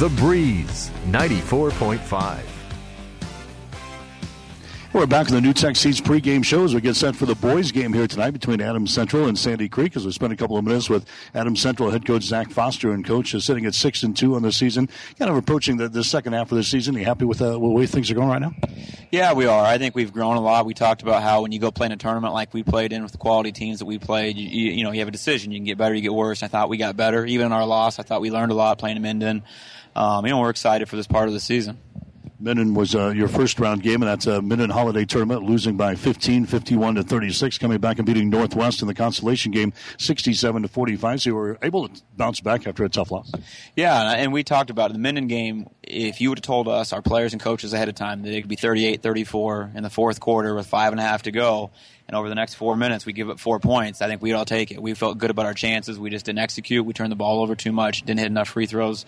The Breeze 94.5. We're back in the New Tech Seeds pregame show as we get set for the boys' game here tonight between Adams Central and Sandy Creek. As we spend a couple of minutes with Adams Central head coach Zach Foster, and coach is sitting at 6-2 on the season, kind of approaching the second half of the season. Are you happy with the way things are going right now? Yeah, we are. I think we've grown a lot. We talked about how when you go play in a tournament like we played in with the quality teams that we played, you have a decision. You can get better, you get worse. I thought we got better. Even in our loss, I thought we learned a lot playing in Minden. We're excited for this part of the season. Minden was your first round game, and that's a Minden Holiday Tournament, losing by 15, 51-36, coming back and beating Northwest in the consolation game, 67-45. So you were able to bounce back after a tough loss. Yeah, and we talked about it. The Minden game, if you would have told us, our players and coaches ahead of time, that it could be 38-34 in the fourth quarter with 5.5 to go, and over the next 4 minutes we give up 4 points, I think we'd all take it. We felt good about our chances. We just didn't execute. We turned the ball over too much, didn't hit enough free throws.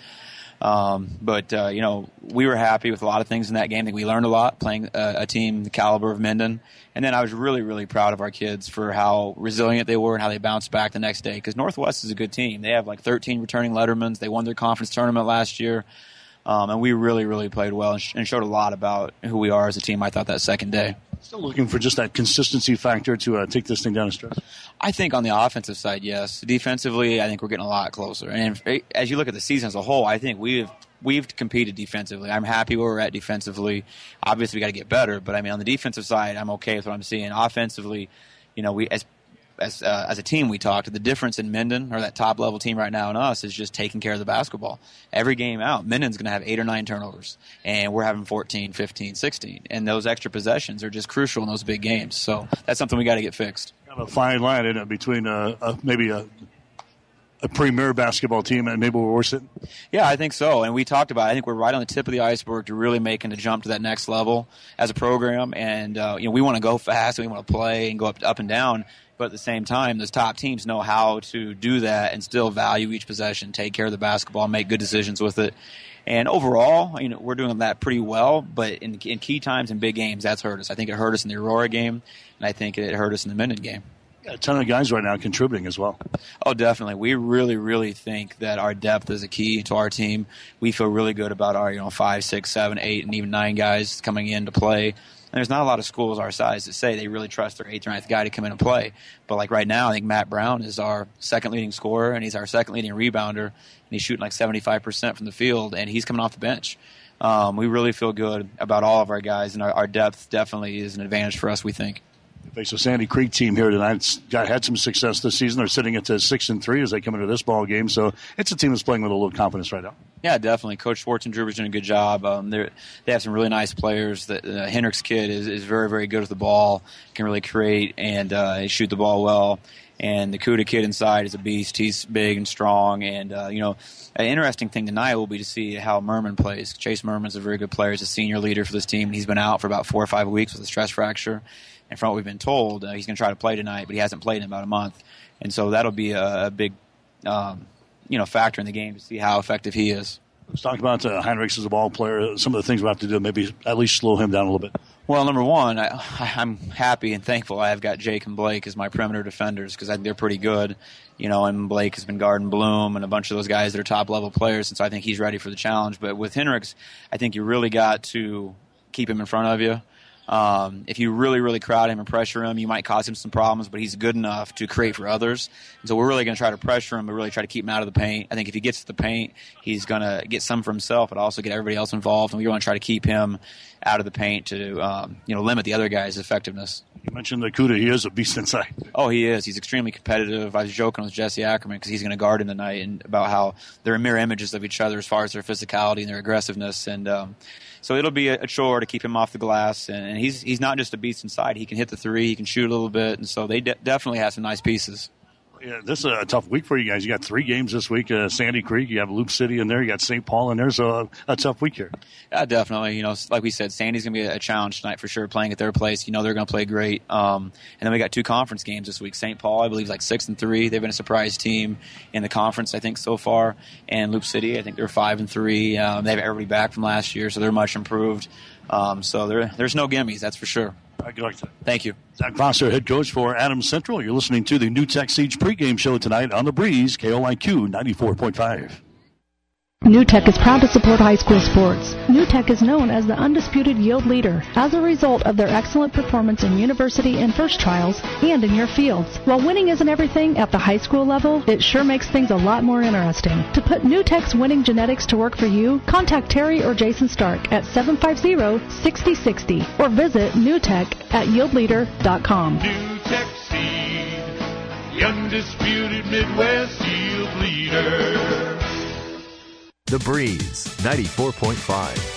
We were happy with a lot of things in that game. I think we learned a lot playing a team the caliber of Minden. And then I was really, really proud of our kids for how resilient they were and how they bounced back the next day. Because Northwest is a good team. They have like 13 returning Lettermans. They won their conference tournament last year. And we really, really played well and showed a lot about who we are as a team, I thought, that second day. Still looking for just that consistency factor to take this thing down a stretch? I think on the offensive side, yes. Defensively, I think we're getting a lot closer. And as you look at the season as a whole, I think we've competed defensively. I'm happy where we're at defensively. Obviously, we got to get better. But, on the defensive side, I'm okay with what I'm seeing. Offensively, we as a team, we talked, the difference in Minden, or that top-level team right now, and us, is just taking care of the basketball. Every game out, Minden's going to have 8 or 9 turnovers, and we're having 14, 15, 16. And those extra possessions are just crucial in those big games. So that's something we got to get fixed. Kind of a fine line, isn't it, between maybe a premier basketball team and maybe where we're sitting? Yeah, I think so. And we talked about it. I think we're right on the tip of the iceberg to really making the jump to that next level as a program. And, we want to go fast and we want to play and go up and down. But at the same time, those top teams know how to do that and still value each possession, take care of the basketball, make good decisions with it. And overall, we're doing that pretty well. But in key times in big games, that's hurt us. I think it hurt us in the Aurora game, and I think it hurt us in the Minden game. Got a ton of guys right now contributing as well. Oh, definitely. We really, really think that our depth is a key to our team. We feel really good about our 5, 6, 7, 8, and even 9 guys coming in to play. And there's not a lot of schools our size that say they really trust their 8th or 9th guy to come in and play. But like right now, I think Matt Brown is our second leading scorer, and he's our second leading rebounder, and he's shooting like 75% from the field, and he's coming off the bench. We really feel good about all of our guys, and our depth definitely is an advantage for us, we think. Face a Sandy Creek team here tonight. It's had some success this season. They're sitting at 6-3 as they come into this ball game. So it's a team that's playing with a little confidence right now. Yeah, definitely. Coach Schwartzendruber's doing a good job. They have some really nice players. The Hendricks kid is very, very good with the ball, can really create and shoot the ball well. And the Kuda kid inside is a beast. He's big and strong. And, an interesting thing tonight will be to see how Merman plays. Chase Merman's a very good player. He's a senior leader for this team. And he's been out for about 4 or 5 weeks with a stress fracture. And from what we've been told, he's going to try to play tonight, but he hasn't played in about a month. And so that'll be a big, factor in the game to see how effective he is. Let's talk about Heinrichs as a ball player. Some of the things we have to do, maybe at least slow him down a little bit. Well, number one, I'm happy and thankful I've got Jake and Blake as my perimeter defenders because I think they're pretty good. And Blake has been guarding Bloom and a bunch of those guys that are top-level players, and so I think he's ready for the challenge. But with Hendricks, I think you really got to keep him in front of you. If you really, really crowd him and pressure him, you might cause him some problems, but he's good enough to create for others. And so we're really going to try to pressure him, but really try to keep him out of the paint. I think if he gets to the paint, he's going to get some for himself, but also get everybody else involved. And we want to try to keep him out of the paint to, limit the other guy's effectiveness. You mentioned the Kuda. He is a beast inside. Oh, he is. He's extremely competitive. I was joking with Jesse Ackerman because he's going to guard him tonight and about how they're mirror images of each other as far as their physicality and their aggressiveness. And, so it'll be a chore to keep him off the glass, and he's not just a beast inside. He can hit the three, he can shoot a little bit, and so they definitely have some nice pieces. Yeah, this is a tough week for you guys. You got 3 games this week. Sandy Creek, you have Loop City in there, you got St. Paul in there, so a tough week here. Yeah, definitely. Like we said, Sandy's going to be a challenge tonight for sure, playing at their place. They're going to play great. And then we got 2 conference games this week. St. Paul, I believe, is like 6-3. They've been a surprise team in the conference, I think, so far. And Loop City, I think they're 5-3. They have everybody back from last year, so they're much improved. So there's no gimmies, that's for sure. Good luck to you. Thank you. Zach Foster, head coach for Adams Central. You're listening to the New Tech Siege pregame show tonight on The Breeze, KOIQ 94.5. NewTek is proud to support high school sports. NewTek is known as the undisputed yield leader as a result of their excellent performance in university and first trials and in your fields. While winning isn't everything at the high school level, it sure makes things a lot more interesting. To put NewTek's winning genetics to work for you, contact Terry or Jason Stark at 750-6060 or visit NewTek at yieldleader.com. NewTek Seed, the undisputed Midwest yield leader. The Breeze, 94.5.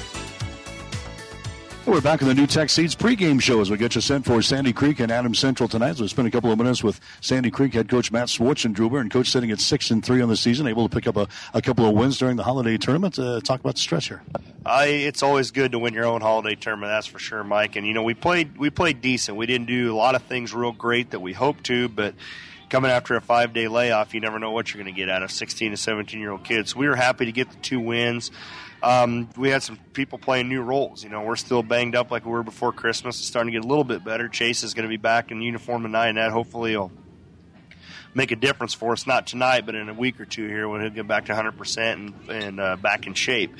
We're back in the NewTek Seeds pregame show as we get you sent for Sandy Creek and Adams Central tonight. So we spend a couple of minutes with Sandy Creek head coach Matt Schwartzendruber, and coach sitting at 6-3 on the season, able to pick up a couple of wins during the holiday tournament. Talk about the stretch here. It's always good to win your own holiday tournament, that's for sure, Mike. And we played decent. We didn't do a lot of things real great that we hoped to, but coming after a 5-day layoff, you never know what you're going to get out of 16 to 17-year-old kids. So we were happy to get the 2 wins. We had some people playing new roles. We're still banged up like we were before Christmas. It's starting to get a little bit better. Chase is going to be back in uniform tonight, and that hopefully will make a difference for us, not tonight, but in a week or two here when he'll get back to 100% and back in shape.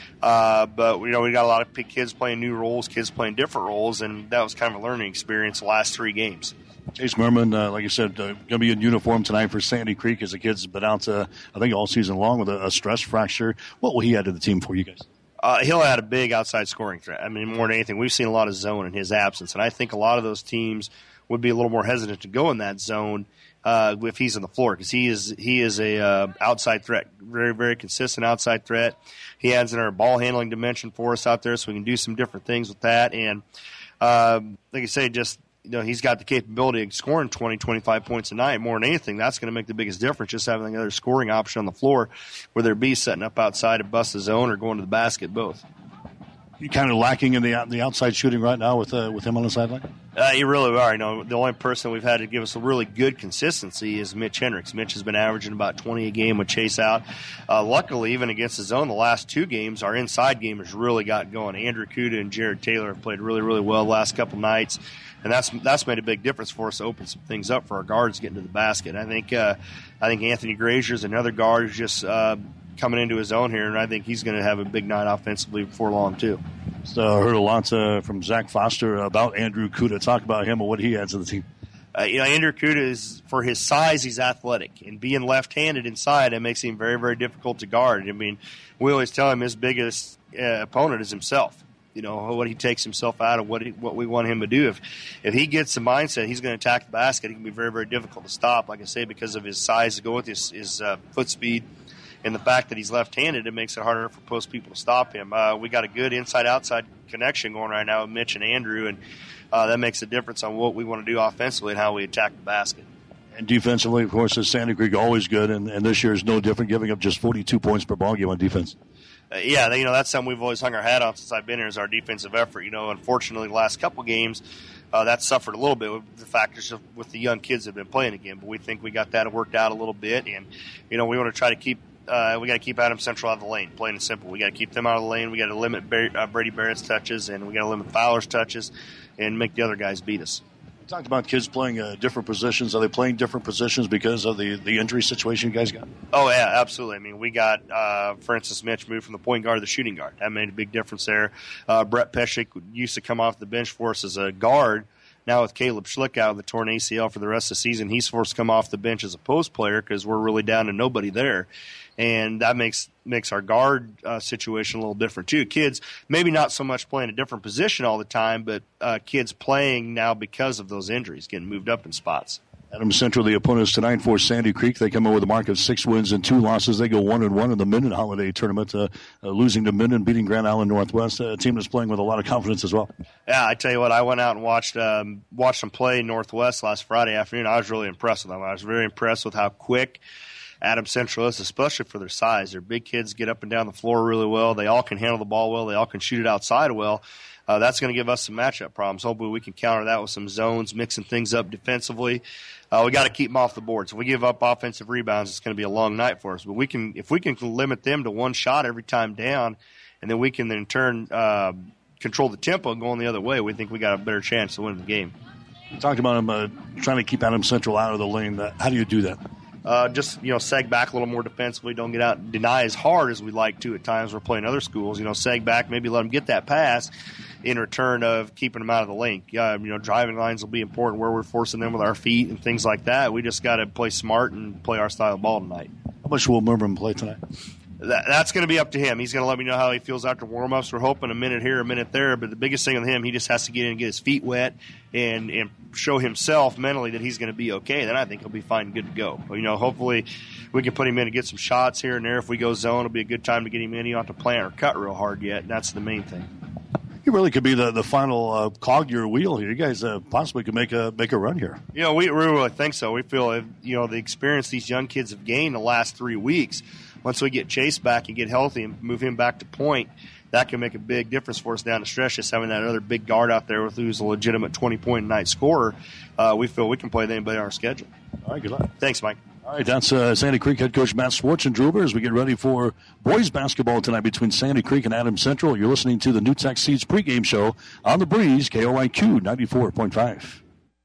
But we got a lot of kids playing new roles, kids playing different roles, and that was kind of a learning experience the last 3 games. Chase Merman, like I said, going to be in uniform tonight for Sandy Creek as the kid's been out, I think, all season long with a stress fracture. What will he add to the team for you guys? He'll add a big outside scoring threat. I mean, more than anything, we've seen a lot of zone in his absence, and I think a lot of those teams would be a little more hesitant to go in that zone if he's on the floor, because he is a outside threat, very, very consistent outside threat. He adds in our ball handling dimension for us out there, so we can do some different things with that. And like I say, just he's got the capability of scoring 20, 25 points a night. More than anything, that's going to make the biggest difference, just having another scoring option on the floor, whether it be setting up outside to bust the zone or going to the basket, both. You kind of lacking in the outside shooting right now with him on the sideline? You really are. The only person we've had to give us a really good consistency is Mitch Hendricks. Mitch has been averaging about 20 a game with Chase out. Luckily, even against the zone, the last 2 games, our inside game has really got going. Andrew Kuda and Jared Taylor have played really, really well the last couple nights, and that's made a big difference for us to open some things up for our guards getting to the basket. I think Anthony Grazier is another guard who's just coming into his own here, and I think he's going to have a big night offensively before long too. Heard a lot from Zach Foster about Andrew Kuda. Talk about him and what he adds to the team. Andrew Kuda is, for his size, he's athletic, and being left-handed inside, it makes him very, very difficult to guard. I mean, we always tell him his biggest opponent is himself. What he takes himself out of, what we want him to do. If he gets the mindset he's going to attack the basket, he can be very, very difficult to stop. Like I say, because of his size to go with his foot speed. And the fact that he's left-handed, it makes it harder for post people to stop him. We got a good inside-outside connection going right now with Mitch and Andrew, and that makes a difference on what we want to do offensively and how we attack the basket. And defensively, of course, is Sandy Creek always good, and this year is no different, giving up just 42 points per ball game on defense. That's something we've always hung our hat on since I've been here, is our defensive effort. Unfortunately, the last couple games, that's suffered a little bit with the factors with the young kids that have been playing again. But we think we got that worked out a little bit, and we want to try to keep. We got to keep Adams Central out of the lane, plain and simple. We got to keep them out of the lane. We got to limit Brady Barrett's touches, and we got to limit Fowler's touches, and make the other guys beat us. You talked about kids playing different positions. Are they playing different positions because of the injury situation you guys got? Oh, yeah, absolutely. I mean, we got, for instance, Mitch moved from the point guard to the shooting guard. That made a big difference there. Brett Pescic used to come off the bench for us as a guard. Now with Caleb Schlick out of the torn ACL for the rest of the season, he's forced to come off the bench as a post player because we're really down to nobody there. And that makes our guard situation a little different, too. Kids maybe not so much playing a different position all the time, but kids playing now because of those injuries, getting moved up in spots. Adams Central, the opponents tonight for Sandy Creek. They come in with a mark of 6 wins and 2 losses. They go 1-1 in the Minden Holiday Tournament, losing to Minden, beating Grand Island Northwest, a team that's playing with a lot of confidence as well. Yeah, I tell you what, I went out and watched them play Northwest last Friday afternoon. I was really impressed with them. I was very impressed with how quick Adams Central is, especially for their size. Their big kids get up and down the floor really well. They all can handle the ball well. They all can shoot it outside well. That's going to give us some matchup problems. Hopefully we can counter that with some zones, mixing things up defensively. We got to keep them off the boards. If we give up offensive rebounds, it's going to be a long night for us. But if we can limit them to one shot every time down, and then we can in turn control the tempo and going the other way, we think we got a better chance to win the game. You talked about them trying to keep Adams Central out of the lane. How do you do that? just, sag back a little more defensively, don't get out and deny as hard as we like to at times. We're playing other schools, sag back, maybe let them get that pass in return of keeping them out of the lane. Driving lines will be important where we're forcing them with our feet and things like that. We just got to play smart and play our style of ball tonight. How much will Merman play tonight? That's going to be up to him. He's going to let me know how he feels after warm-ups. We're hoping a minute here, a minute there. But the biggest thing with him, he just has to get in and get his feet wet and show himself mentally that he's going to be okay. Then I think he'll be fine and good to go. Hopefully we can put him in and get some shots here and there. If we go zone, it'll be a good time to get him in. He don't have to plant or cut real hard yet, and that's the main thing. He really could be the final cog to your wheel here. You guys possibly could make a run here. We really think so. We feel, the experience these young kids have gained the last 3 weeks, once we get Chase back and get healthy and move him back to point, that can make a big difference for us down the stretch. Just having that other big guard out there who's a legitimate 20-point-a-night scorer, we feel we can play with anybody on our schedule. All right, good luck. Thanks, Mike. All right, that's Sandy Creek head coach Matt Schwartzendruber as we get ready for boys basketball tonight between Sandy Creek and Adams Central. You're listening to the New Tech Seeds pregame show on the Breeze, KOIQ 94.5.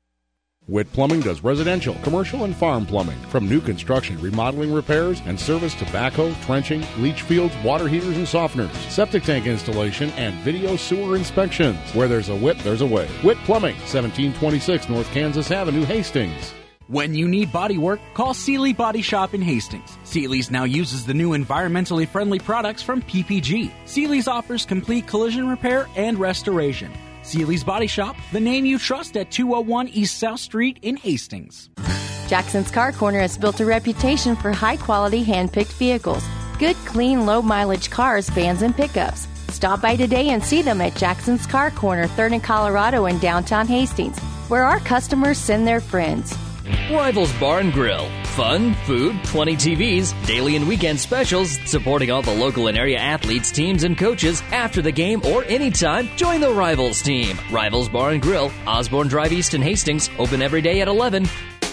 Witt Plumbing does residential, commercial, and farm plumbing. From new construction, remodeling, repairs, and service to backhoe, trenching, leach fields, water heaters and softeners, septic tank installation, and video sewer inspections. Where there's a Witt, there's a way. Witt Plumbing, 1726 North Kansas Avenue, Hastings. When you need body work, call Seeley Body Shop in Hastings. Seeley's now uses the new environmentally friendly products from PPG. Seeley's offers complete collision repair and restoration. Seeley's Body Shop, the name you trust at 201 East South Street in Hastings. Jackson's Car Corner has built a reputation for high-quality hand-picked vehicles. Good, clean, low-mileage cars, vans, and pickups. Stop by today and see them at Jackson's Car Corner, 3rd and Colorado in downtown Hastings, where our customers send their friends. Rivals Bar and Grill. Fun, food, 20 TVs, daily and weekend specials, supporting all the local and area athletes, teams, and coaches after the game or anytime. Join the Rivals team. Rivals Bar and Grill, Osborne Drive East in Hastings, open every day at 11.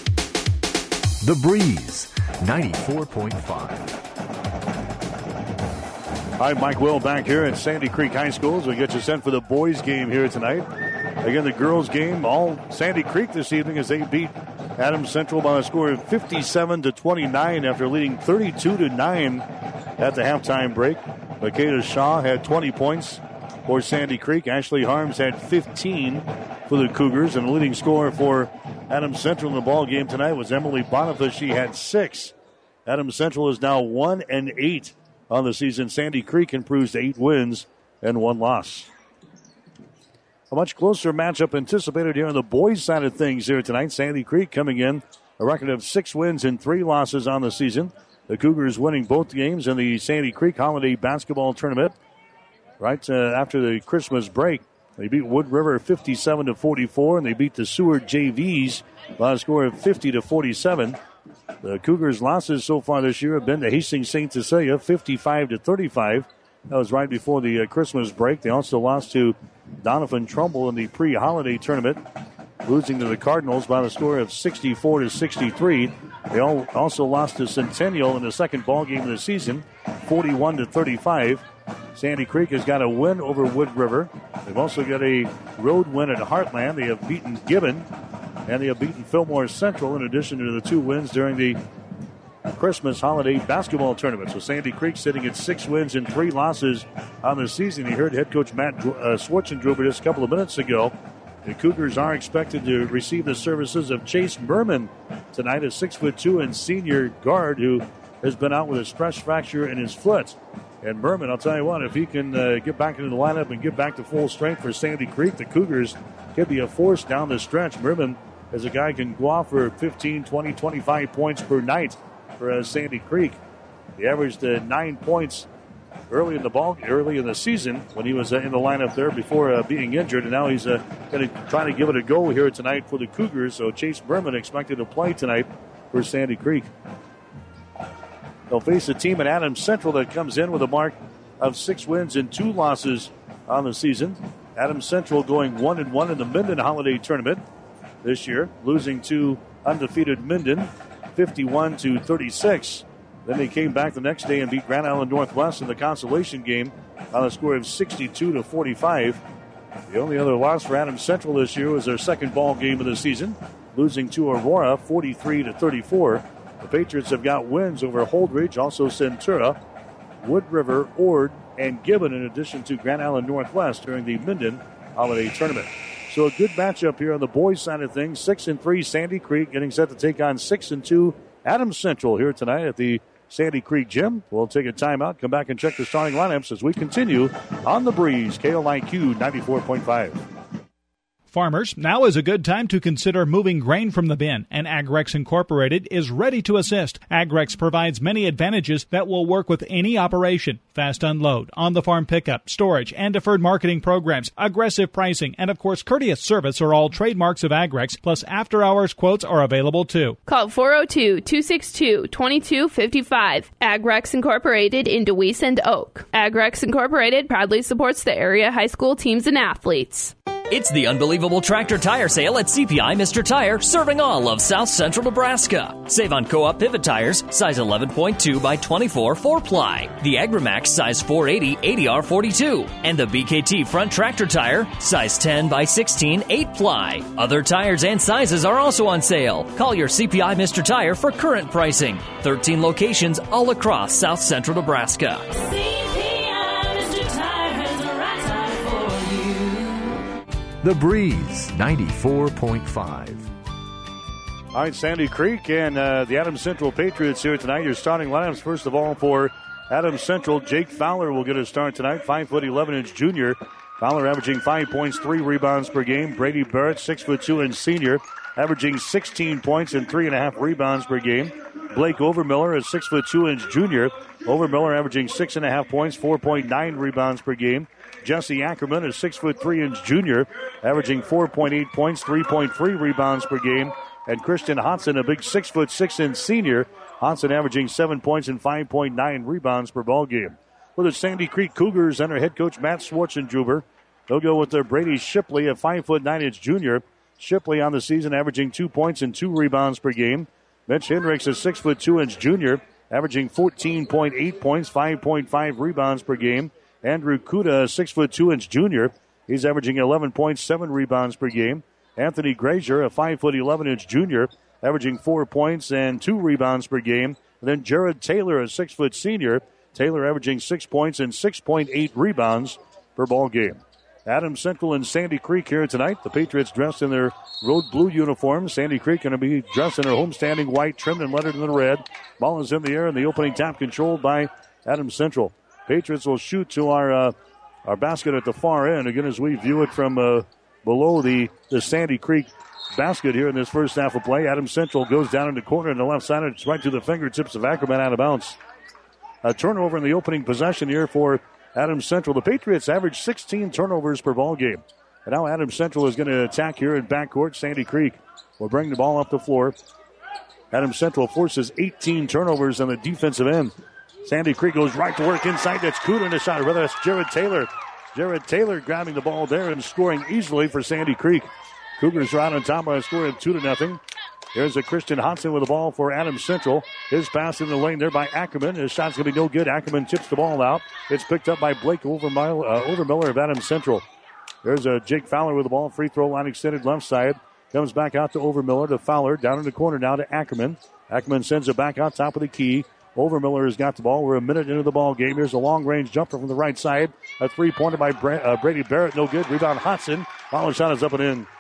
The Breeze, 94.5. Hi, Mike Will back here at Sandy Creek High School as we get you sent for the boys game here tonight. Again, the girls game, all Sandy Creek this evening as they beat Adams Central by a score of 57-29 after leading 32-9 at the halftime break. Makeda Shaw had 20 points for Sandy Creek. Ashley Harms had 15 for the Cougars, and the leading scorer for Adams Central in the ball game tonight was Emily Boniface. She had 6. Adams Central is now 1-8 on the season. Sandy Creek improves to 8 wins and 1 loss. A much closer matchup anticipated here on the boys' side of things here tonight. Sandy Creek coming in a record of 6 wins and 3 losses on the season. The Cougars winning both games in the Sandy Creek Holiday Basketball Tournament right after the Christmas break. They beat Wood River 57-44, and they beat the Seward JVs by a score of 50-47. The Cougars' losses so far this year have been to Hastings St. Cecilia 55-35. That was right before the Christmas break. They also lost to Donovan Trumbull in the pre-holiday tournament, losing to the Cardinals by the score of 64-63. They also lost to Centennial in the second ball game of the season, 41-35. Sandy Creek has got a win over Wood River. They've also got a road win at Heartland. They have beaten Gibbon, and they have beaten Fillmore Central in addition to the 2 wins during the Christmas holiday basketball tournament. So Sandy Creek sitting at 6 wins and 3 losses on the season. You heard head coach Matt Schwartzendruber just a couple of minutes ago. The Cougars are expected to receive the services of Chase Merman tonight, a 6'2" and senior guard who has been out with a stress fracture in his foot. And Merman, I'll tell you what, if he can get back into the lineup and get back to full strength for Sandy Creek, the Cougars could be a force down the stretch. Merman is a guy who can go off for 15, 20, 25 points per night for Sandy Creek. He averaged 9 points early in the season when he was in the lineup there before being injured, and now he's going to try to give it a go here tonight for the Cougars. So Chase Berman expected to play tonight for Sandy Creek. They'll face a team at Adams Central that comes in with a mark of 6 wins and 2 losses on the season. Adams Central going 1-1 in the Minden Holiday Tournament this year, losing to undefeated Minden 51-36. Then they came back the next day and beat Grand Island Northwest in the consolation game on a score of 62-45. The only other loss for Adams Central this year was their second ball game of the season, losing to Aurora 43-34. The Patriots have got wins over Holdridge, also Centura, Wood River, Ord, and Gibbon, in addition to Grand Island Northwest during the Minden Holiday Tournament. So a good matchup here on the boys' side of things. 6-3 Sandy Creek getting set to take on 6-2 Adams Central here tonight at the Sandy Creek Gym. We'll take a timeout, come back and check the starting lineups as we continue on The Breeze, KLIQ 94.5. Farmers, now is a good time to consider moving grain from the bin, and Agrex Incorporated is ready to assist. Agrex provides many advantages that will work with any operation. Fast unload, on-the-farm pickup, storage, and deferred marketing programs, aggressive pricing, and of course courteous service are all trademarks of Agrex, plus after-hours quotes are available too. Call 402-262-2255. Agrex Incorporated in DeWeese and Oak. Agrex Incorporated proudly supports the area high school teams and athletes. It's the unbelievable tractor tire sale at CPI Mr. Tire, serving all of South Central Nebraska. Save on Co-op pivot tires, size 11.2 by 24 4-ply. The AgriMax size 480 80R42. And the BKT front tractor tire, size 10 by 16 8-ply. Other tires and sizes are also on sale. Call your CPI Mr. Tire for current pricing. 13 locations all across South Central Nebraska. The Breeze 94.5. All right, Sandy Creek and the Adams Central Patriots here tonight. Your starting lineups, first of all, for Adams Central, Jake Fowler will get a start tonight, 5'11" junior. Fowler averaging 5 points, 3 rebounds per game. Brady Barrett, 6'2" senior, averaging 16 points and 3.5 rebounds per game. Blake Overmiller, a 6'2" junior. Overmiller averaging 6.5 points, 4.9 rebounds per game. Jesse Ackerman, a 6'3" junior, averaging 4.8 points, 3.3 rebounds per game. And Christian Hansen, a big 6'6" senior. Hansen averaging 7 points and 5.9 rebounds per ball game. For the Sandy Creek Cougars and their head coach Matt Schwartzengruber, they'll go with their Brady Shipley, a 5'9" junior. Shipley on the season averaging 2 points and 2 rebounds per game. Mitch Hendricks, a 6'2" junior, averaging 14.8 points, 5.5 rebounds per game. Andrew Kuda, a 6'2" junior. He's averaging 11 points, 7 rebounds per game. Anthony Grazier, a 5'11" junior, averaging 4 points and 2 rebounds per game. And then Jared Taylor, a 6' senior. Taylor averaging 6 points and 6.8 rebounds per ball game. Adams Central and Sandy Creek here tonight. The Patriots dressed in their road blue uniforms. Sandy Creek going to be dressed in their homestanding white, trimmed and lettered in the red. Ball is in the air, and the opening tap controlled by Adams Central. Patriots will shoot to our basket at the far end. Again, as we view it from below the Sandy Creek basket here in this first half of play. Adams Central goes down in the corner on the left side. It's right to the fingertips of Ackerman, out of bounds. A turnover in the opening possession here for Adams Central. The Patriots average 16 turnovers per ball game. And now Adams Central is going to attack here in backcourt. Sandy Creek will bring the ball up the floor. Adams Central forces 18 turnovers on the defensive end. Sandy Creek goes right to work inside. That's Kuda in the shot. Rather, that's Jared Taylor. Jared Taylor grabbing the ball there and scoring easily for Sandy Creek. Cougars are out on top by a score of 2-0. Here's a Christian Hansen with the ball for Adams Central. His pass in the lane there by Ackerman. His shot's going to be no good. Ackerman tips the ball out. It's picked up by Blake Overmiller of Adams Central. There's a Jake Fowler with the ball. Free throw line extended left side. Comes back out to Overmiller to Fowler. Down in the corner now to Ackerman. Ackerman sends it back out top of the key. Overmiller has got the ball. We're a minute into the ball game. Here's a long-range jumper from the right side. A three-pointer by Brady Barrett. No good. Rebound Hodson. Follow shot is up and in.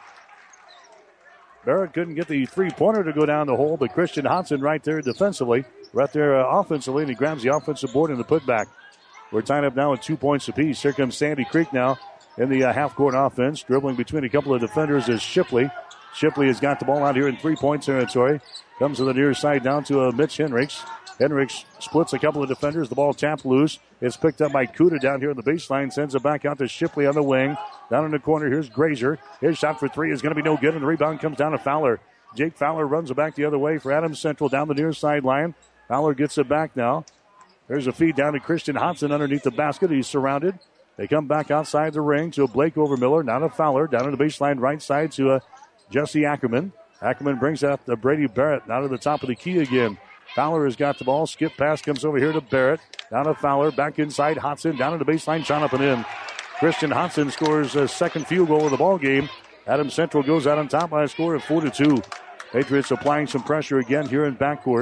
Barrett couldn't get the three-pointer to go down the hole, but Christian Hodson right there defensively. Right there offensively, and he grabs the offensive board in the putback. We're tied up now at 2 points apiece. Here comes Sandy Creek now in the half-court offense. Dribbling between a couple of defenders is Shipley. Shipley has got the ball out here in 3-point territory. Comes to the near side down to Mitch Hendricks. Hendricks splits a couple of defenders. The ball tapped loose. It's picked up by Kuda down here on the baseline. Sends it back out to Shipley on the wing. Down in the corner, here's Grazier. His shot for three is going to be no good, and the rebound comes down to Fowler. Jake Fowler runs it back the other way for Adams Central down the near sideline. Fowler gets it back now. There's a feed down to Christian Hansen underneath the basket. He's surrounded. They come back outside the ring to a Blake Overmiller. Now to Fowler. Down in the baseline right side to Jesse Ackerman. Ackerman brings up the Brady Barrett. Now to the top of the key again. Fowler has got the ball. Skip pass comes over here to Barrett. Down to Fowler. Back inside. Hodson down to the baseline. Shot up and in. Christian Hodson scores a second field goal of the ball game. Adams Central goes out on top by a score of 4-2. Patriots applying some pressure again here in backcourt.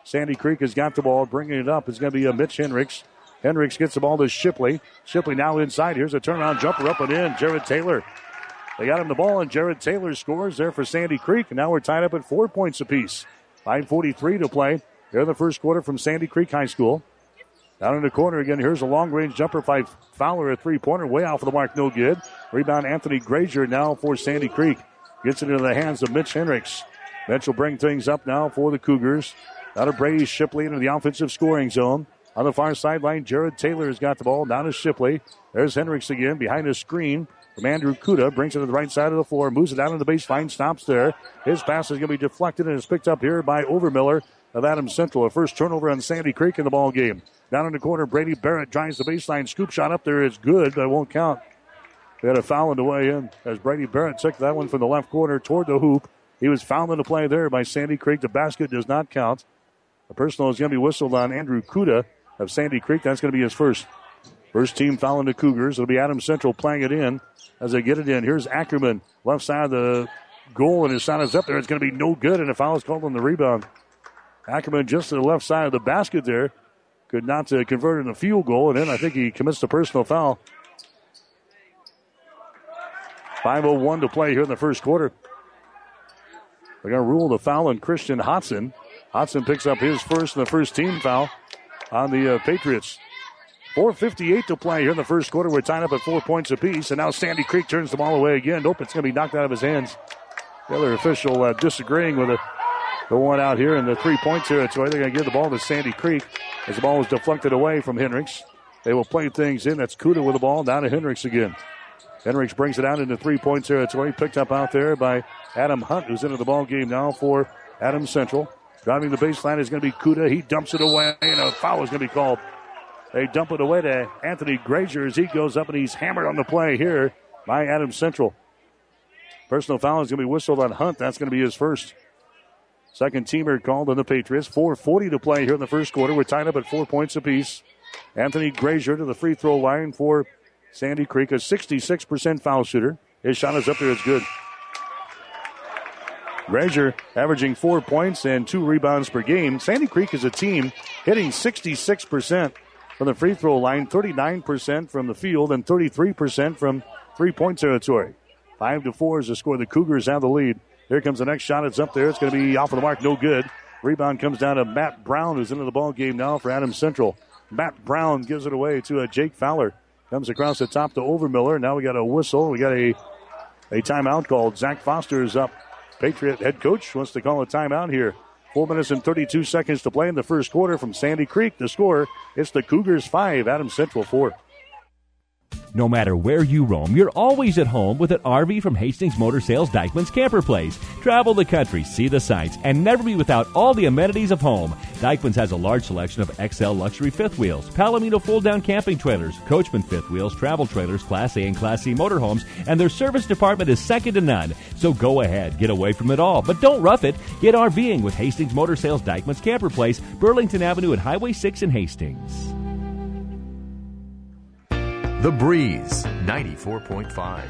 Sandy Creek has got the ball. Bringing it up is going to be Mitch Hendricks. Hendricks gets the ball to Shipley. Shipley now inside. Here's a turnaround jumper up and in. Jared Taylor. They got him the ball, and Jared Taylor scores there for Sandy Creek. And now we're tied up at 4 points apiece. 5:43 to play here in the first quarter from Sandy Creek High School. Down in the corner again, here's a long-range jumper by Fowler, a three-pointer, way off of the mark, no good. Rebound Anthony Grazier now for Sandy Creek. Gets it into the hands of Mitch Hendricks. Mitch will bring things up now for the Cougars. Out of Brady Shipley into the offensive scoring zone. On the far sideline, Jared Taylor has got the ball. Down to Shipley. There's Hendricks again behind the screen from Andrew Kuda. Brings it to the right side of the floor. Moves it down to the baseline. Stops there. His pass is going to be deflected and is picked up here by Overmiller of Adams Central. A first turnover on Sandy Creek in the ball game. Down in the corner, Brady Barrett drives the baseline. Scoop shot up there is good, but it won't count. They had a foul on the way in as Brady Barrett took that one from the left corner toward the hoop. He was fouled in the play there by Sandy Creek. The basket does not count. The personal is going to be whistled on Andrew Kuda of Sandy Creek. That's going to be his first team foul in the Cougars. It'll be Adams Central playing it in as they get it in. Here's Ackerman, left side of the goal, and his shot is up there. It's going to be no good, and a foul is called on the rebound. Ackerman just to the left side of the basket there. Could not convert in a field goal, and then I think he commits the personal foul. 5:01 to play here in the first quarter. They're going to rule the foul on Christian Hodson. Hodson picks up his first and the first team foul on the Patriots. 4:58 to play here in the first quarter. We're tied up at 4 points apiece, and now Sandy Creek turns the ball away again. Nope, it's going to be knocked out of his hands. The other official disagreeing with the one out here in the 3-point territory. They're going to give the ball to Sandy Creek as the ball was deflected away from Hendricks. They will play things in. That's Kuda with the ball. Down to Hendricks again. Hendricks brings it out into 3-point territory. Picked up out there by Adam Hunt, who's into the ball game now for Adams Central. Driving the baseline is going to be Kuda. He dumps it away, and a foul is going to be called. They dump it away to Anthony Grazier as he goes up, and he's hammered on the play here by Adams Central. Personal foul is going to be whistled on Hunt. That's going to be his first. Second teamer called on the Patriots. 4:40 to play here in the first quarter. We're tied up at 4 points apiece. Anthony Grazier to the free throw line for Sandy Creek, a 66% foul shooter. His shot is up there. It's good. Grazier averaging 4 points and 2 rebounds per game. Sandy Creek is a team hitting 66% from the free throw line, 39% from the field, and 33% from 3-point territory. 5-4 is the score. The Cougars have the lead. Here comes the next shot. It's up there. It's going to be off of the mark. No good. Rebound comes down to Matt Brown, who's into the ball game now for Adams Central. Matt Brown gives it away to Jake Fowler. Comes across the top to Overmiller. Now we got a whistle. We got a timeout called. Zach Foster is up. Patriot head coach wants to call a timeout here. 4 minutes and 32 seconds to play in the first quarter from Sandy Creek. The score, it's the Cougars 5, Adams Central 4. No matter where you roam, you're always at home with an RV from Hastings Motor Sales Dykeman's Camper Place. Travel the country, see the sights, and never be without all the amenities of home. Dykeman's has a large selection of XL luxury fifth wheels, Palomino fold-down camping trailers, Coachman fifth wheels, travel trailers, Class A and Class C motorhomes, and their service department is second to none. So go ahead, get away from it all, but don't rough it. Get RVing with Hastings Motor Sales Dykeman's Camper Place, Burlington Avenue and Highway 6 in Hastings. The Breeze, 94.5.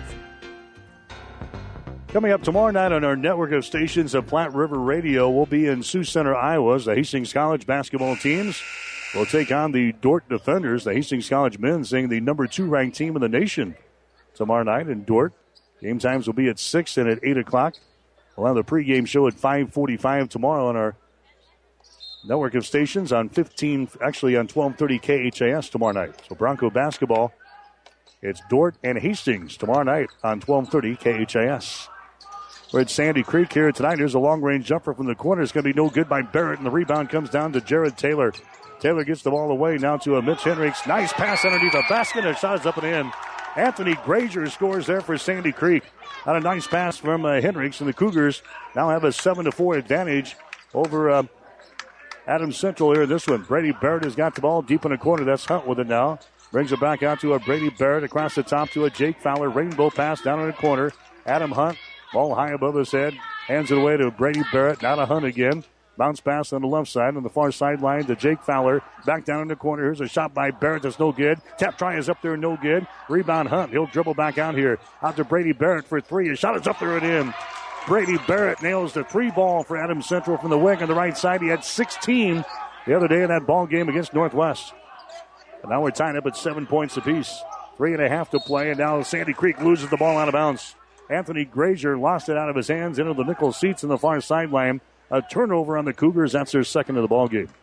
Coming up tomorrow night on our network of stations of Platte River Radio, we'll be in Sioux Center, Iowa. The Hastings College basketball teams will take on the Dordt Defenders. The Hastings College men being the number 2 ranked team in the nation tomorrow night in Dordt. Game times will be at 6 and at 8 o'clock. We'll have the pregame show at 5:45 tomorrow on our network of stations on 1230 KHAS tomorrow night. So Bronco basketball, it's Dordt and Hastings tomorrow night on 1230 KHAS. We're at Sandy Creek here tonight. Here's a long-range jumper from the corner. It's going to be no good by Barrett, and the rebound comes down to Jared Taylor. Taylor gets the ball away now to Mitch Hendricks. Nice pass underneath the basket, and shot is up and in. Anthony Grazier scores there for Sandy Creek. Had a nice pass from Hendricks, and the Cougars now have a 7-4 advantage over Adams Central here in this one. Brady Barrett has got the ball deep in the corner. That's Hunt with it now. Brings it back out to Brady Barrett across the top to Jake Fowler. Rainbow pass down in the corner. Adam Hunt, ball high above his head. Hands it away to Brady Barrett. Now to Hunt again. Bounce pass on the left side on the far sideline to Jake Fowler. Back down in the corner. Here's a shot by Barrett that's no good. Tap try is up there, no good. Rebound Hunt. He'll dribble back out here. Out to Brady Barrett for 3. His shot is up there and in. Brady Barrett nails the 3 ball for Adams Central from the wing on the right side. He had 16 the other day in that ball game against Northwest. And now we're tied up at 7 points apiece. 3.5 to play, and now Sandy Creek loses the ball out of bounds. Anthony Grazier lost it out of his hands into the nickel seats in the far sideline. A turnover on the Cougars. That's their second of the ball game.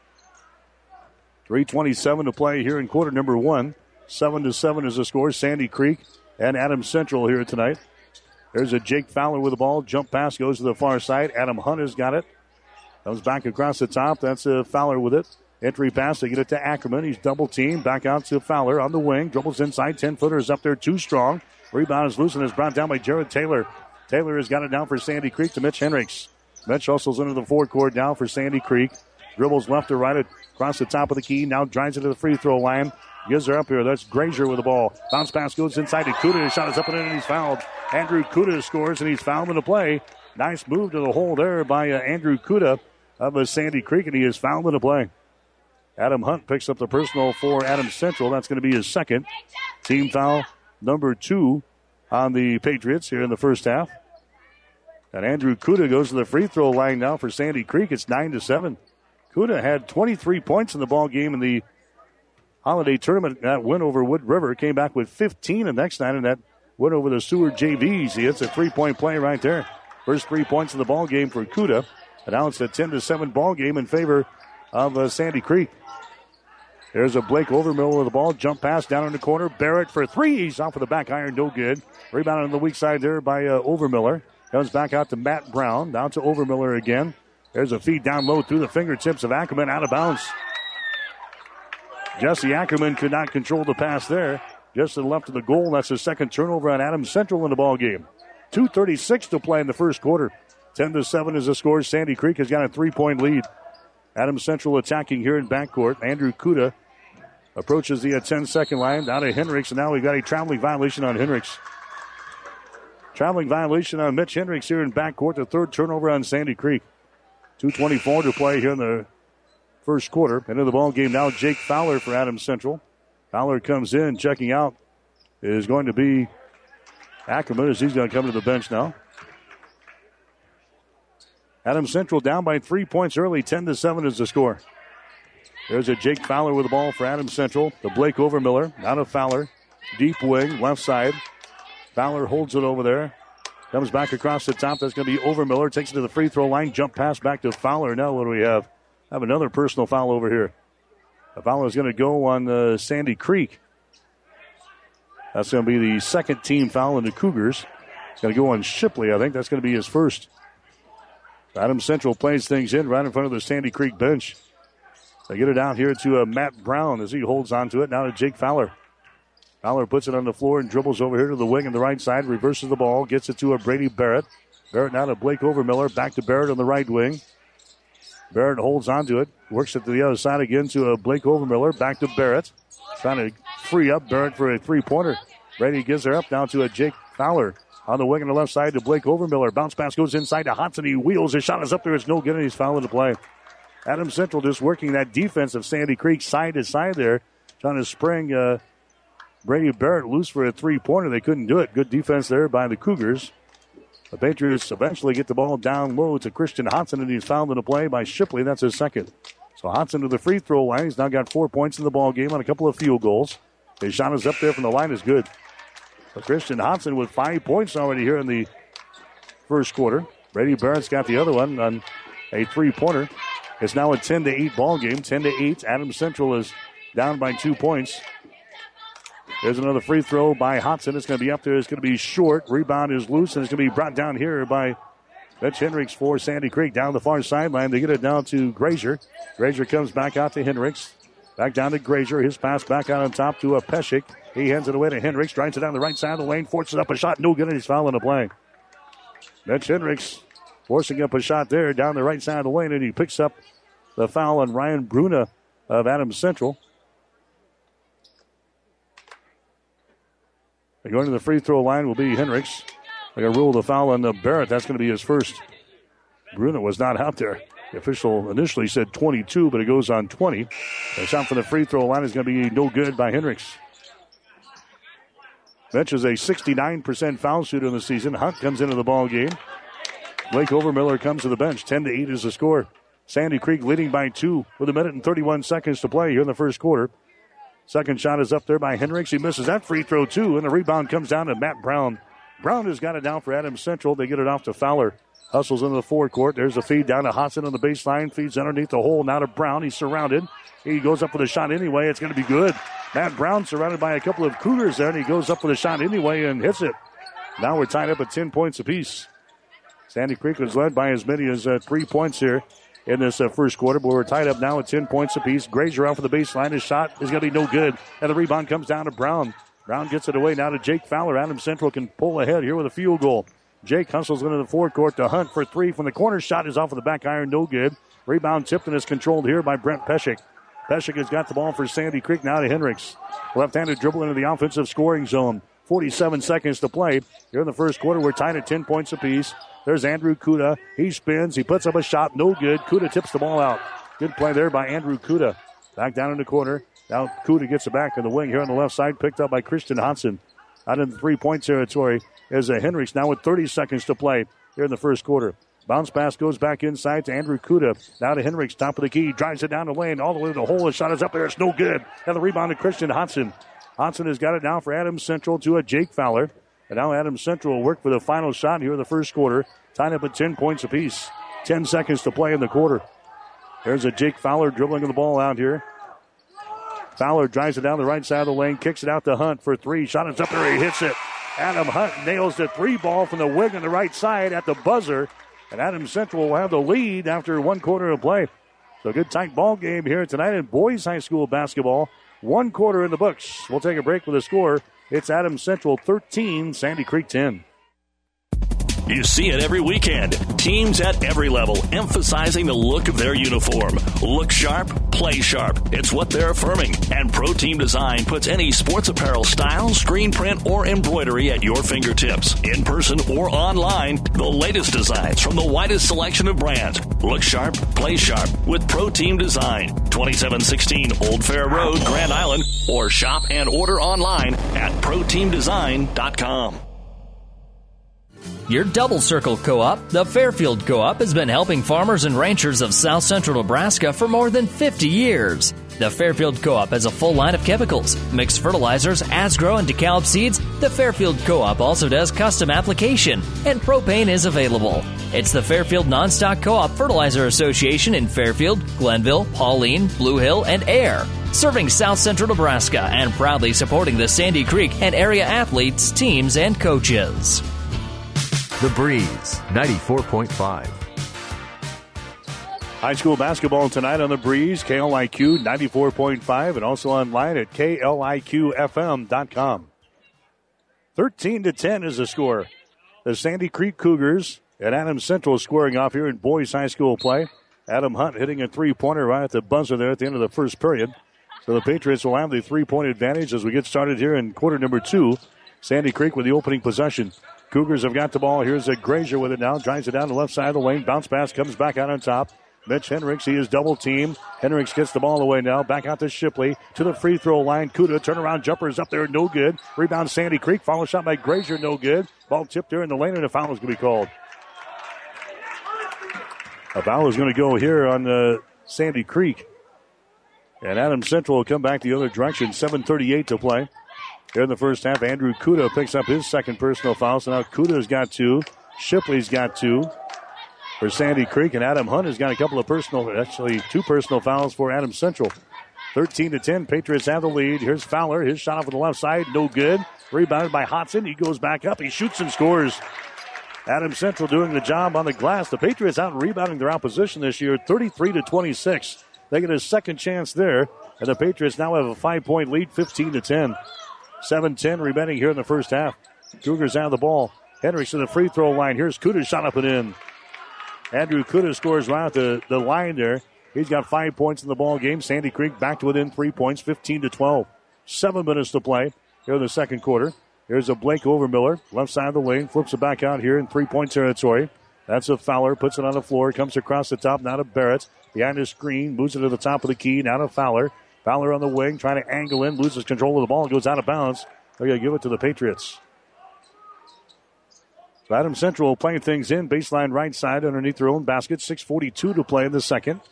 3:27 to play here in quarter number 1. 7-7 is the score. Sandy Creek and Adams Central here tonight. There's a Jake Fowler with the ball. Jump pass goes to the far side. Adam Hunt has got it. Comes back across the top. That's Fowler with it. Entry pass. They get it to Ackerman. He's double teamed. Back out to Fowler on the wing. Dribbles inside. 10-footers up there. Too strong. Rebound is loose and is brought down by Jared Taylor. Taylor has got it down for Sandy Creek to Mitch Hendricks. Mitch hustles into the forecourt now for Sandy Creek. Dribbles left to right across the top of the key. Now drives it to the free throw line. Gives her up here. That's Grazier with the ball. Bounce pass goes inside to Kuda. His shot is up and in, and he's fouled. Andrew Kuda scores, and he's fouled in the play. Nice move to the hole there by Andrew Kuda of Sandy Creek, and he is fouled in the play. Adam Hunt picks up the personal for Adams Central. That's going to be his second. Team foul number 2 on the Patriots here in the first half. And Andrew Kuda goes to the free throw line now for Sandy Creek. It's 9-7. Kuda had 23 points in the ball game in the holiday tournament. That win over Wood River. Came back with 15 the next night in that win over the Seward JVs. He hits a 3-point play right there. First 3 points in the ball game for Kuda. And now it's a 10-7 ball game in favor of Sandy Creek. There's a Blake Overmiller with the ball. Jump pass down in the corner. Barrett for 3. He's off with the back iron. No good. Rebound on the weak side there by Overmiller. Comes back out to Matt Brown. Down to Overmiller again. There's a feed down low through the fingertips of Ackerman. Out of bounds. Jesse Ackerman could not control the pass there. Just to the left of the goal. That's his second turnover on Adams Central in the ball game. 2:36 to play in the first quarter. 10-7 is the score. Sandy Creek has got a 3-point lead. Adams Central attacking here in backcourt. Andrew Kuda approaches the 10-second line. Down to Hendricks, and now we've got a traveling violation on Hendricks. Traveling violation on Mitch Hendricks here in backcourt. The third turnover on Sandy Creek. 2:24 to play here in the first quarter. Into the ball game now, Jake Fowler for Adams Central. Fowler comes in. Checking out is going to be Ackerman as he's going to come to the bench now. Adams Central down by 3 points early. 10-7 is the score. There's a Jake Fowler with the ball for Adams Central. The Blake Overmiller. Out of Fowler. Deep wing, left side. Fowler holds it over there. Comes back across the top. That's going to be Overmiller. Takes it to the free throw line. Jump pass back to Fowler. Now what do we have? Have another personal foul over here. The foul is going to go on Sandy Creek. That's going to be the second team foul in the Cougars. It's going to go on Shipley, I think. That's going to be his first. Adams Central plays things in right in front of the Sandy Creek bench. They get it out here to Matt Brown as he holds on to it. Now to Jake Fowler. Fowler puts it on the floor and dribbles over here to the wing on the right side. Reverses the ball. Gets it to Brady Barrett. Barrett now to Blake Overmiller. Back to Barrett on the right wing. Barrett holds on to it. Works it to the other side again to Blake Overmiller. Back to Barrett. Trying to free up Barrett for a three-pointer. Brady gives her up now to Jake Fowler. On the wing on the left side to Blake Overmiller. Bounce pass goes inside to Hodson. He wheels. His shot is up there. It's no good, and he's fouling the play. Adams Central just working that defense of Sandy Creek side to side there. Trying to spring Brady Barrett loose for a three-pointer. They couldn't do it. Good defense there by the Cougars. The Patriots eventually get the ball down low to Christian Hodson, and he's fouled in the play by Shipley. That's his second. So Hodson to the free throw line. He's now got 4 points in the ball game on a couple of field goals. His shot is up there from the line is good. So Christian Hodson with 5 points already here in the first quarter. Brady Barrett's got the other one on a three-pointer. It's now a 10-8 ball game. 10-8. Adams Central is down by 2 points. There's another free throw by Hodson. It's going to be up there. It's going to be short. Rebound is loose, and it's going to be brought down here by Mitch Hendricks for Sandy Creek. Down the far sideline. They get it down to Grazier. Grazier comes back out to Hendricks. Back down to Grazier. His pass back out on top to Pescic. He hands it away to Hendricks. Drives it down the right side of the lane. Forces up a shot. No good, and he's fouling the play. Mitch Hendricks forcing up a shot there down the right side of the lane, and he picks up the foul on Ryan Bruna of Adams Central. Going to the free throw line will be Hendricks. They're going to rule the foul on Barrett. That's going to be his first. Bruna was not out there. The official initially said 22, but it goes on 20. The shot for the free throw line is going to be no good by Hendricks. Mitch is a 69% foul shooter in the season. Hunt comes into the ball game. Blake Overmiller comes to the bench. 10-8 is the score. Sandy Creek leading by 2 with 1:31 to play here in the first quarter. Second shot is up there by Hendricks. He misses that free throw, too, and the rebound comes down to Matt Brown. Brown has got it down for Adams Central. They get it off to Fowler. Hustles into the forecourt. There's a feed down to Hodson on the baseline. Feeds underneath the hole. Now to Brown. He's surrounded. He goes up with a shot anyway. It's going to be good. Matt Brown surrounded by a couple of Cougars there, and he goes up with a shot anyway and hits it. Now we're tied up at 10 points apiece. Sandy Creek was led by as many as 3 points here in this first quarter, but we're tied up now at 10 points apiece. Grazier out for the baseline. His shot is going to be no good, and the rebound comes down to Brown. Brown gets it away now to Jake Fowler. Adams Central can pull ahead here with a field goal. Jake hustles into the forecourt to Hunt for 3 from the corner. Shot is off of the back iron, no good. Rebound tipped and is controlled here by Brent Pesek. Pesek has got the ball for Sandy Creek now to Hendricks. Left-handed dribble into the offensive scoring zone. 47 seconds to play. Here in the first quarter, we're tied at 10 points apiece. There's Andrew Kuda. He spins. He puts up a shot. No good. Kuda tips the ball out. Good play there by Andrew Kuda. Back down in the corner. Now Kuda gets it back in the wing here on the left side. Picked up by Christian Hodson. Out in the 3-point territory is Hendricks now with 30 seconds to play here in the first quarter. Bounce pass goes back inside to Andrew Kuda. Now to Hendricks, top of the key. Drives it down the lane all the way to the hole. The shot is up there. It's no good. And the rebound to Christian Hodson. Hodson has got it now for Adams Central to a Jake Fowler. And now Adams Central will work for the final shot here in the first quarter. Tied up at 10 points apiece. 10 seconds to play in the quarter. There's a Jake Fowler dribbling the ball out here. Fowler drives it down the right side of the lane, kicks it out to Hunt for 3. Shot is up there, he hits it. Adam Hunt nails the 3 ball from the wing on the right side at the buzzer. And Adams Central will have the lead after 1 quarter of play. So a good tight ball game here tonight in boys high school basketball. 1 quarter in the books. We'll take a break with a score. It's Adams Central 13, Sandy Creek 10. You see it every weekend. Teams at every level emphasizing the look of their uniform. Look sharp, play sharp. It's what they're affirming. And Pro Team Design puts any sports apparel style, screen print, or embroidery at your fingertips. In person or online, the latest designs from the widest selection of brands. Look sharp, play sharp with Pro Team Design. 2716 Old Fair Road, Grand Island, or shop and order online at ProTeamDesign.com. Your Double Circle Co-op, the Fairfield Co-op, has been helping farmers and ranchers of south central Nebraska for more than 50 years. The Fairfield Co-op has a full line of chemicals, mixed fertilizers, Asgrow, and DeKalb seeds. The Fairfield Co-op also does custom application, and propane is available. It's the Fairfield Nonstock Co-op Fertilizer Association in Fairfield, Glenville, Pauline, Blue Hill, and Ayer, serving south central Nebraska and proudly supporting the Sandy Creek and area athletes, teams, and coaches. The Breeze, 94.5. High school basketball tonight on The Breeze, KLIQ 94.5, and also online at KLIQFM.com. 13-10 is the score. The Sandy Creek Cougars and Adams Central scoring off here in boys high school play. Adam Hunt hitting a 3-pointer right at the buzzer there at the end of the first period. So the Patriots will have the 3-point advantage as we get started here in quarter number 2. Sandy Creek with the opening possession. Cougars have got the ball. Here's a Grazier with it now. Drives it down the left side of the lane. Bounce pass comes back out on top. Mitch Hendricks, he is double teamed. Hendricks gets the ball away now. Back out to Shipley to the free throw line. Kuda, turnaround jumper is up there, no good. Rebound Sandy Creek. Follow shot by Grazier, no good. Ball tipped there in the lane, and a foul is going to be called. A foul is going to go here on Sandy Creek. And Adams Central will come back the other direction. 7:38 to play. Here in the first half, Andrew Kuda picks up his second personal foul. So now Kuda's got 2. Shipley's got 2 for Sandy Creek. And Adam Hunt has got a couple of actually 2 personal fouls for Adams Central. 13-10, Patriots have the lead. Here's Fowler. His shot off on the left side, no good. Rebounded by Hodson. He goes back up. He shoots and scores. Adams Central doing the job on the glass. The Patriots out rebounding their opposition this year, 33-26. They get a second chance there. And the Patriots now have a 5-point lead, 15-10. 7-10 remaining here in the first half. Cougars have the ball. Hendricks to the free throw line. Here's Kuda, shot up and in. Andrew Kuda scores right at the line there. He's got 5 points in the ball game. Sandy Creek back to within 3 points, 15-12. 7 minutes to play here in the second quarter. Here's a Blake Overmiller, left side of the lane, flips it back out here in 3-point territory. That's a Fowler, puts it on the floor, comes across the top, now to Barrett. Behind the screen, moves it to the top of the key, now to Fowler. Fowler on the wing, trying to angle in, loses control of the ball, goes out of bounds. They're going to give it to the Patriots. So Adams Central playing things in. Baseline right side underneath their own basket. 6:42 to play in the second.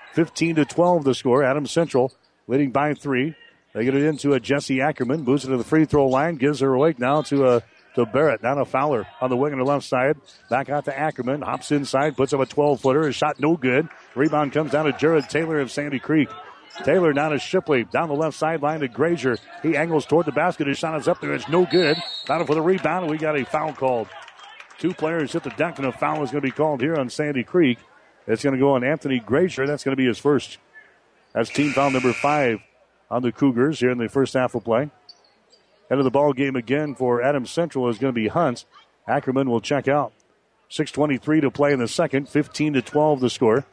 15-12 the score. Adams Central leading by 3. They get it into a Jesse Ackerman. Moves it to the free throw line. Gives her away now to Barrett. Down to Fowler on the wing on the left side. Back out to Ackerman. Hops inside. Puts up a 12-footer. His shot no good. Rebound comes down to Jared Taylor of Sandy Creek. Taylor down to Shipley. Down the left sideline to Grazier. He angles toward the basket. His shot is up there. It's no good. Battle for the rebound. And we got a foul called. 2 players hit the deck, and a foul is going to be called here on Sandy Creek. It's going to go on Anthony Grazier. That's going to be his first. That's team foul number 5 on the Cougars here in the first half of play. Head of the ball game again for Adams Central is going to be Hunt. Ackerman will check out. 6:23 to play in the second. 15-12 the score.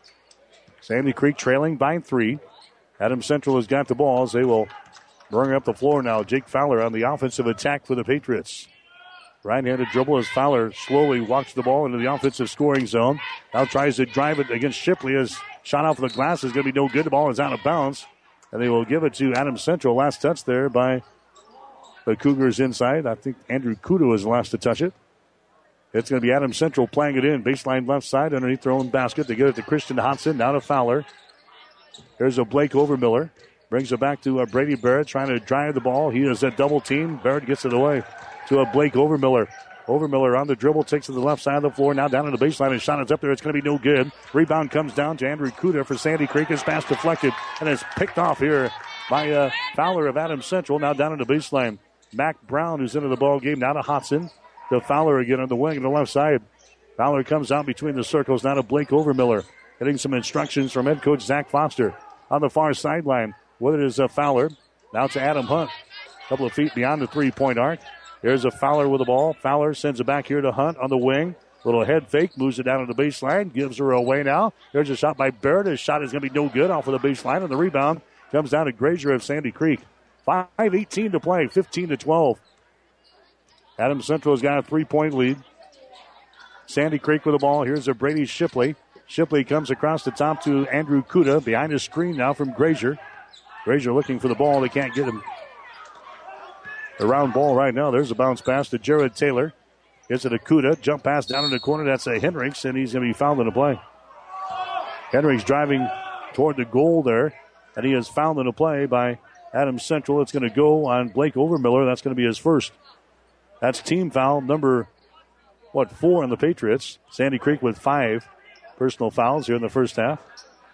Sandy Creek trailing by 3. Adams Central has got the ball as they will bring up the floor now. Jake Fowler on the offensive attack for the Patriots. Right-handed dribble as Fowler slowly walks the ball into the offensive scoring zone. Now tries to drive it against Shipley. His shot off the glass is going to be no good. The ball is out of bounds. And they will give it to Adams Central. Last touch there by the Cougars inside. I think Andrew Kudo was the last to touch it. It's going to be Adams Central playing it in. Baseline left side underneath their own basket. They get it to Christian Hodson. Now to Fowler. Here's a Blake Overmiller. Brings it back to Brady Barrett trying to drive the ball. He is a double team. Barrett gets it away to a Blake Overmiller. Overmiller on the dribble, takes to the left side of the floor. Now down to the baseline. His shot is up there. It's going to be no good. Rebound comes down to Andrew Kuda for Sandy Creek. His pass deflected and is picked off here by Fowler of Adams Central. Now down to the baseline. Mac Brown, who's into the ball game. Now to Hodson. To Fowler again on the wing on the left side. Fowler comes out between the circles. Now to Blake Overmiller. Getting some instructions from head coach Zach Foster. On the far sideline, with it is Fowler. Now to Adam Hunt. A couple of feet beyond the three-point arc. Here's a Fowler with the ball. Fowler sends it back here to Hunt on the wing. Little head fake, moves it down to the baseline, gives her away now. There's a shot by Barrett. His shot is going to be no good off of the baseline, and the rebound comes down to Grazier of Sandy Creek. 5:18 to play, 15-12. Adams Central has got a 3-point lead. Sandy Creek with the ball. Here's a Brady Shipley. Shipley comes across the top to Andrew Kuda. Behind his screen now from Grazier. Grazier looking for the ball. They can't get him. The round ball right now. There's a bounce pass to Jared Taylor. Gets it to Kuda. Jump pass down in the corner. That's a Hendricks, and he's going to be fouled in the play. Hendricks driving toward the goal there, and he is fouled in the play by Adams Central. It's going to go on Blake Overmiller. That's going to be his first. That's team foul number, 4 on the Patriots. Sandy Creek with 5 personal fouls here in the first half.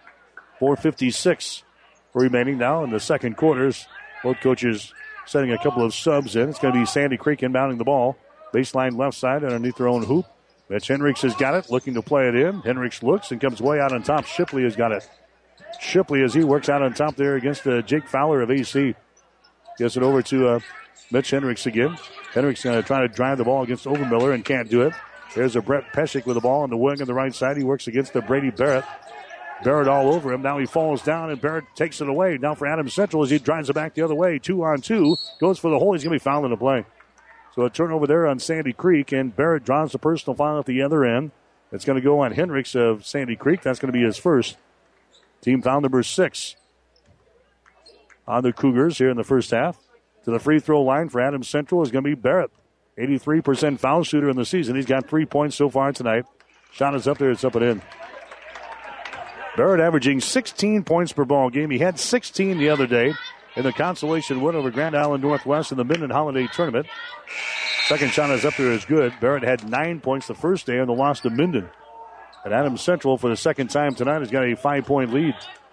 4:56 remaining now in the second quarters. Both coaches setting a couple of subs in. It's going to be Sandy Creek inbounding the ball. Baseline left side underneath their own hoop. Mitch Hendricks has got it, looking to play it in. Hendricks looks and comes way out on top. Shipley has got it. Shipley as he works out on top there against Jake Fowler of AC. Gets it over to Mitch Hendricks again. Hendricks going to try to drive the ball against Overmiller and can't do it. There's a Brett Pescick with the ball on the wing on the right side. He works against the Brady Barrett. Barrett all over him. Now he falls down, and Barrett takes it away. Now for Adams Central as he drives it back the other way. 2-on-2. Goes for the hole. He's going to be fouled in the play. So a turnover there on Sandy Creek, and Barrett draws the personal foul at the other end. It's going to go on Hendricks of Sandy Creek. That's going to be his first. Team foul number 6 on the Cougars here in the first half. To the free throw line for Adams Central is going to be Barrett. 83% foul shooter in the season. He's got 3 points so far tonight. Shot is up there. It's up and in. Barrett averaging 16 points per ball game. He had 16 the other day in the consolation win over Grand Island Northwest in the Minden Holiday Tournament. Second shot is up there is good. Barrett had 9 points the first day in the loss to Minden. And Adams Central for the second time tonight has got a 5-point lead.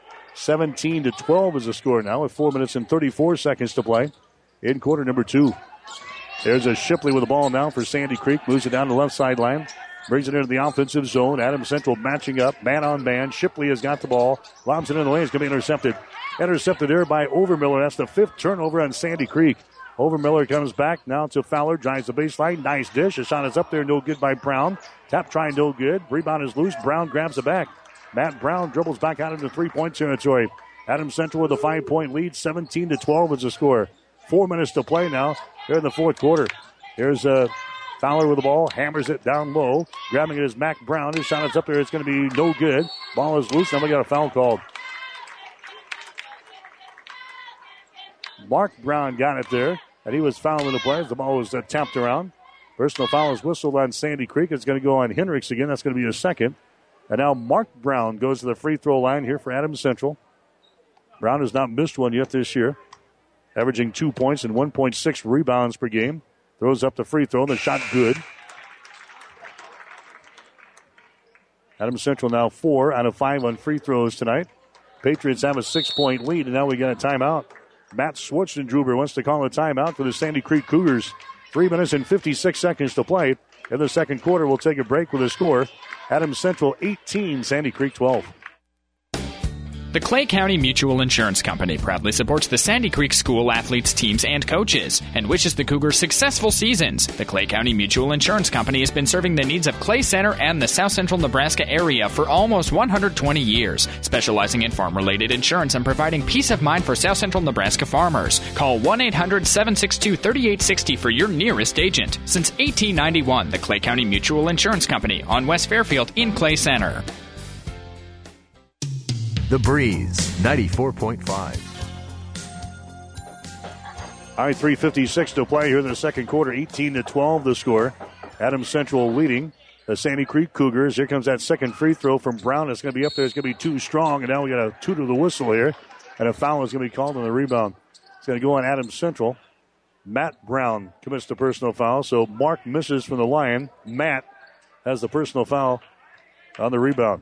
17-12 is the score now with 4 minutes and 34 seconds to play in quarter number 2. There's a Shipley with the ball now for Sandy Creek. Moves it down the left sideline. Brings it into the offensive zone. Adams Central matching up, man on man. Shipley has got the ball. Lobs it in the lane. It's going to be intercepted. Intercepted there by Overmiller. That's the 5th turnover on Sandy Creek. Overmiller comes back now to Fowler. Drives the baseline. Nice dish. The shot is up there. No good by Brown. Tap try, no good. Rebound is loose. Brown grabs it back. Matt Brown dribbles back out into 3-point territory. Adams Central with a 5-point lead. 17-12 is the score. 4 minutes to play now here in the fourth quarter. Here's Fowler with the ball, hammers it down low. Grabbing it is Mac Brown. His shot is up there. It's going to be no good. Ball is loose. Now we got a foul called. Mark Brown got it there, and he was fouled in the play as the ball was tapped around. Personal foul is whistled on Sandy Creek. It's going to go on Hendricks again. That's going to be his second. And now Mark Brown goes to the free throw line here for Adams Central. Brown has not missed one yet this year, averaging 2 points and 1.6 rebounds per game. Throws up the free throw. The shot good. Adams Central now 4 out of 5 on free throws tonight. Patriots have a 6-point lead, and now we got a timeout. Matt Schwartzendruber wants to call a timeout for the Sandy Creek Cougars. 3 minutes and 56 seconds to play. In the second quarter, we'll take a break with a score. Adams Central 18, Sandy Creek 12. The Clay County Mutual Insurance Company proudly supports the Sandy Creek School athletes, teams, and coaches and wishes the Cougars successful seasons. The Clay County Mutual Insurance Company has been serving the needs of Clay Center and the South Central Nebraska area for almost 120 years, specializing in farm-related insurance and providing peace of mind for South Central Nebraska farmers. Call 1-800-762-3860 for your nearest agent. Since 1891, the Clay County Mutual Insurance Company on West Fairfield in Clay Center. The Breeze, 94.5. All right, 3:56 to play here in the second quarter. 18-12 the score. Adams Central leading the Sandy Creek Cougars. Here comes that second free throw from Brown. It's going to be up there. It's going to be too strong. And now we got a toot of the whistle here. And a foul is going to be called on the rebound. It's going to go on Adams Central. Matt Brown commits the personal foul. So Mark misses from the line. Matt has the personal foul on the rebound.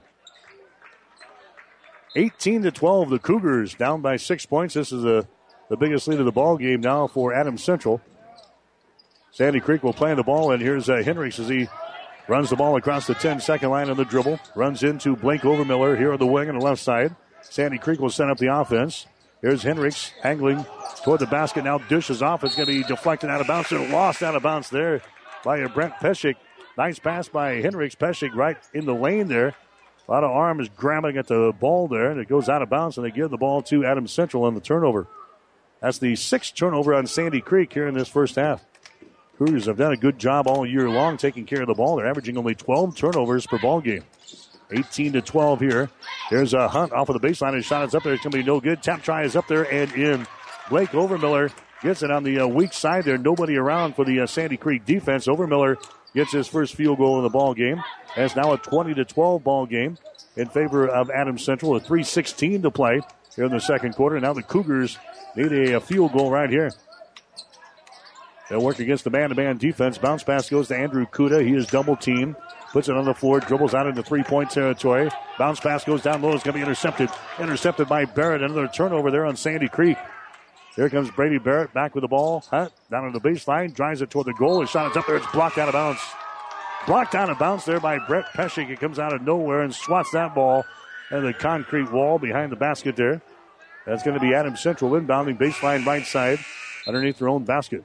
18-12, the Cougars down by 6 points. This is the biggest lead of the ball game now for Adams Central. Sandy Creek will play the ball, and here's Hendricks as he runs the ball across the 10-second line on the dribble. Runs into Blake Overmiller here on the wing on the left side. Sandy Creek will set up the offense. Here's Hendricks angling toward the basket. Now dishes off. It's going to be deflected out of bounds. And lost out of bounds there by Brent Peschick. Nice pass by Hendricks. Peschick right in the lane there. A lot of arms grabbing at the ball there, and it goes out of bounds, and they give the ball to Adams Central on the turnover. That's the 6th turnover on Sandy Creek here in this first half. Cougars have done a good job all year long taking care of the ball. They're averaging only 12 turnovers per ball game. 18-12 here. There's a Hunt off of the baseline. His shot is up there. It's going to be no good. Tap try is up there and in. Blake Overmiller gets it on the weak side there. Nobody around for the Sandy Creek defense. Overmiller gets his first field goal in the ball game. And it's now a 20-12 ball game in favor of Adams Central. A 3:16 to play here in the second quarter. Now the Cougars need a field goal right here. They'll work against the man-to-man defense. Bounce pass goes to Andrew Kuda. He is double-teamed. Puts it on the floor. Dribbles out into three-point territory. Bounce pass goes down low. It's going to be intercepted. Intercepted by Barrett. Another turnover there on Sandy Creek. Here comes Brady Barrett back with the ball. Hunt down on the baseline. Drives it toward the goal. His shot is up there. It's blocked out of bounds. Blocked out of bounds there by Brett Peschick. It comes out of nowhere and swats that ball and the concrete wall behind the basket there. That's going to be Adams Central inbounding baseline right side underneath their own basket.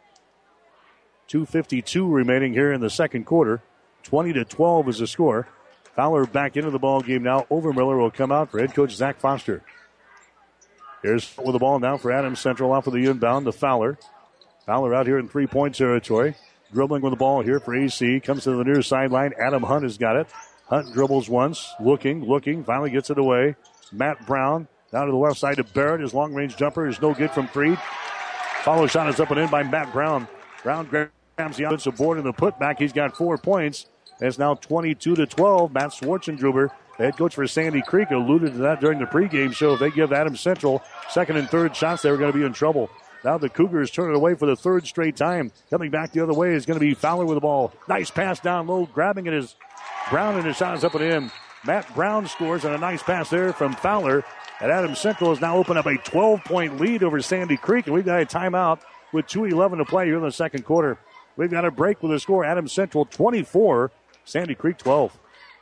2:52 remaining here in the second quarter. 20-12 is the score. Fowler back into the ball game now. Overmiller will come out for head coach Zach Foster. Here's with the ball now for Adams Central off of the inbound to Fowler. Fowler out here in three-point territory. Dribbling with the ball here for AC. Comes to the near sideline. Adam Hunt has got it. Hunt dribbles once. Looking. Finally gets it away. Matt Brown down to the left side to Barrett. His long-range jumper is no good from three. Follow shot is up and in by Matt Brown. Brown grabs the offensive board in the putback. He's got 4 points. It's now 22-12. Matt Schwartzendruber, the head coach for Sandy Creek, alluded to that during the pregame show. If they give Adams Central second and third shots, they were going to be in trouble. Now the Cougars turn it away for the third straight time. Coming back the other way is going to be Fowler with the ball. Nice pass down low. Grabbing it is Brown, and his shot is up and in. Matt Brown scores on a nice pass there from Fowler. And Adams Central has now opened up a 12-point lead over Sandy Creek. And we've got a timeout with 2:11 to play here in the second quarter. We've got a break with a score. Adams Central 24, Sandy Creek 12.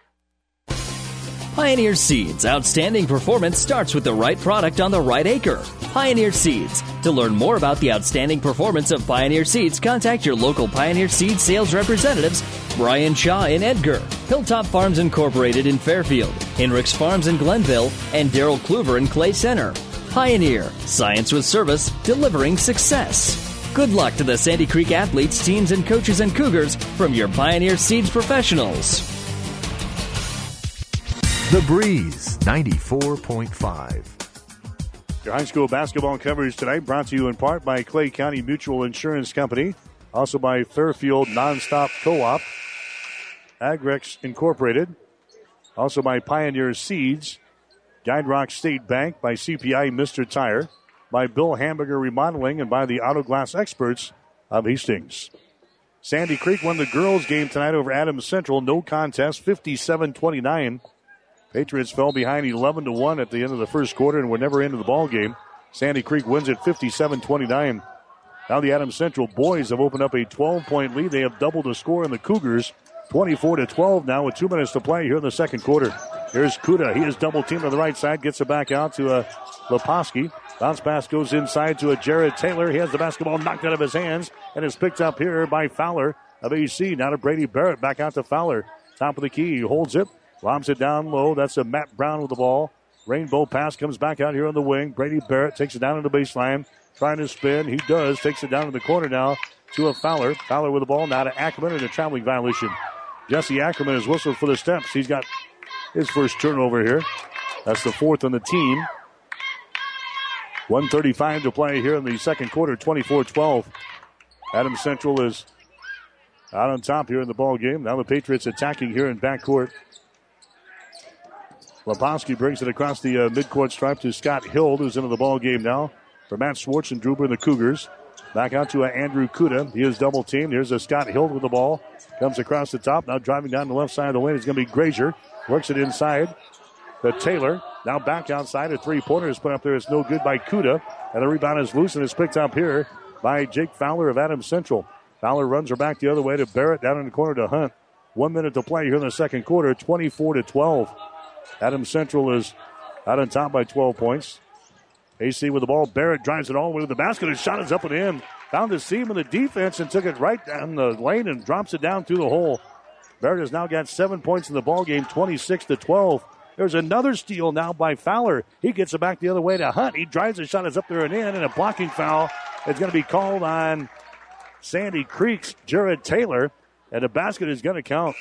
Pioneer Seeds. Outstanding performance starts with the right product on the right acre. Pioneer Seeds. To learn more about the outstanding performance of Pioneer Seeds, contact your local Pioneer Seeds sales representatives, Brian Shaw in Edgar, Hilltop Farms Incorporated in Fairfield, Hendricks Farms in Glenville, and Darrell Kluver in Clay Center. Pioneer. Science with service, delivering success. Good luck to the Sandy Creek athletes, teams, and coaches and Cougars from your Pioneer Seeds professionals. The Breeze, 94.5. Your high school basketball coverage tonight brought to you in part by Clay County Mutual Insurance Company. Also by Fairfield Nonstop Co-op, Agrex Incorporated. Also by Pioneer Seeds, Guide Rock State Bank, by CPI Mr. Tire, by Bill Hamburger Remodeling, and by the Auto Glass Experts of Hastings. Sandy Creek won the girls' game tonight over Adams Central. No contest, 57-29. Patriots fell behind 11-1 at the end of the first quarter and were never into the ball game. Sandy Creek wins it 57-29. Now the Adams Central boys have opened up a 12-point lead. They have doubled the score in the Cougars, 24-12 now with 2 minutes to play here in the second quarter. Here's Kuda. He is double-teamed on the right side. Gets it back out to Leposki. Bounce pass goes inside to Jared Taylor. He has the basketball knocked out of his hands and is picked up here by Fowler of AC. Now to Brady Barrett. Back out to Fowler. Top of the key. He holds it. Lobs it down low. That's a Matt Brown with the ball. Rainbow pass comes back out here on the wing. Brady Barrett takes it down to the baseline. Trying to spin. He does. Takes it down to the corner now to a Fowler. Fowler with the ball now to Ackerman and a traveling violation. Jesse Ackerman is whistled for the steps. He's got his first turnover here. That's the fourth on the team. 1:35 to play here in the second quarter, 24-12. Adams Central is out on top here in the ball game. Now the Patriots attacking here in backcourt. Leposki brings it across the midcourt stripe to Scott Hill, who's into the ball game now. For Matt Schwartzendruber and the Cougars. Back out to Andrew Kuda. He is double teamed. Here's a Scott Hill with the ball. Comes across the top. Now driving down the left side of the lane is going to be Grazier. Works it inside. The Taylor. Now back outside. A three-pointer is put up there. It's no good by Kuda. And the rebound is loose and is picked up here by Jake Fowler of Adams Central. Fowler runs her back the other way to Barrett. Down in the corner to Hunt. 1 minute to play here in the second quarter. 24-12. Adams Central is out on top by 12 points. AC with the ball. Barrett drives it all the way to the basket. His shot is up and in. Found the seam in the defense and took it right down the lane and drops it down through the hole. Barrett has now got 7 points in the ball game, 26-12. There's another steal now by Fowler. He gets it back the other way to Hunt. He drives the shot. Is up there and in. And a blocking foul is going to be called on Sandy Creek's Jared Taylor. And the basket is going to count.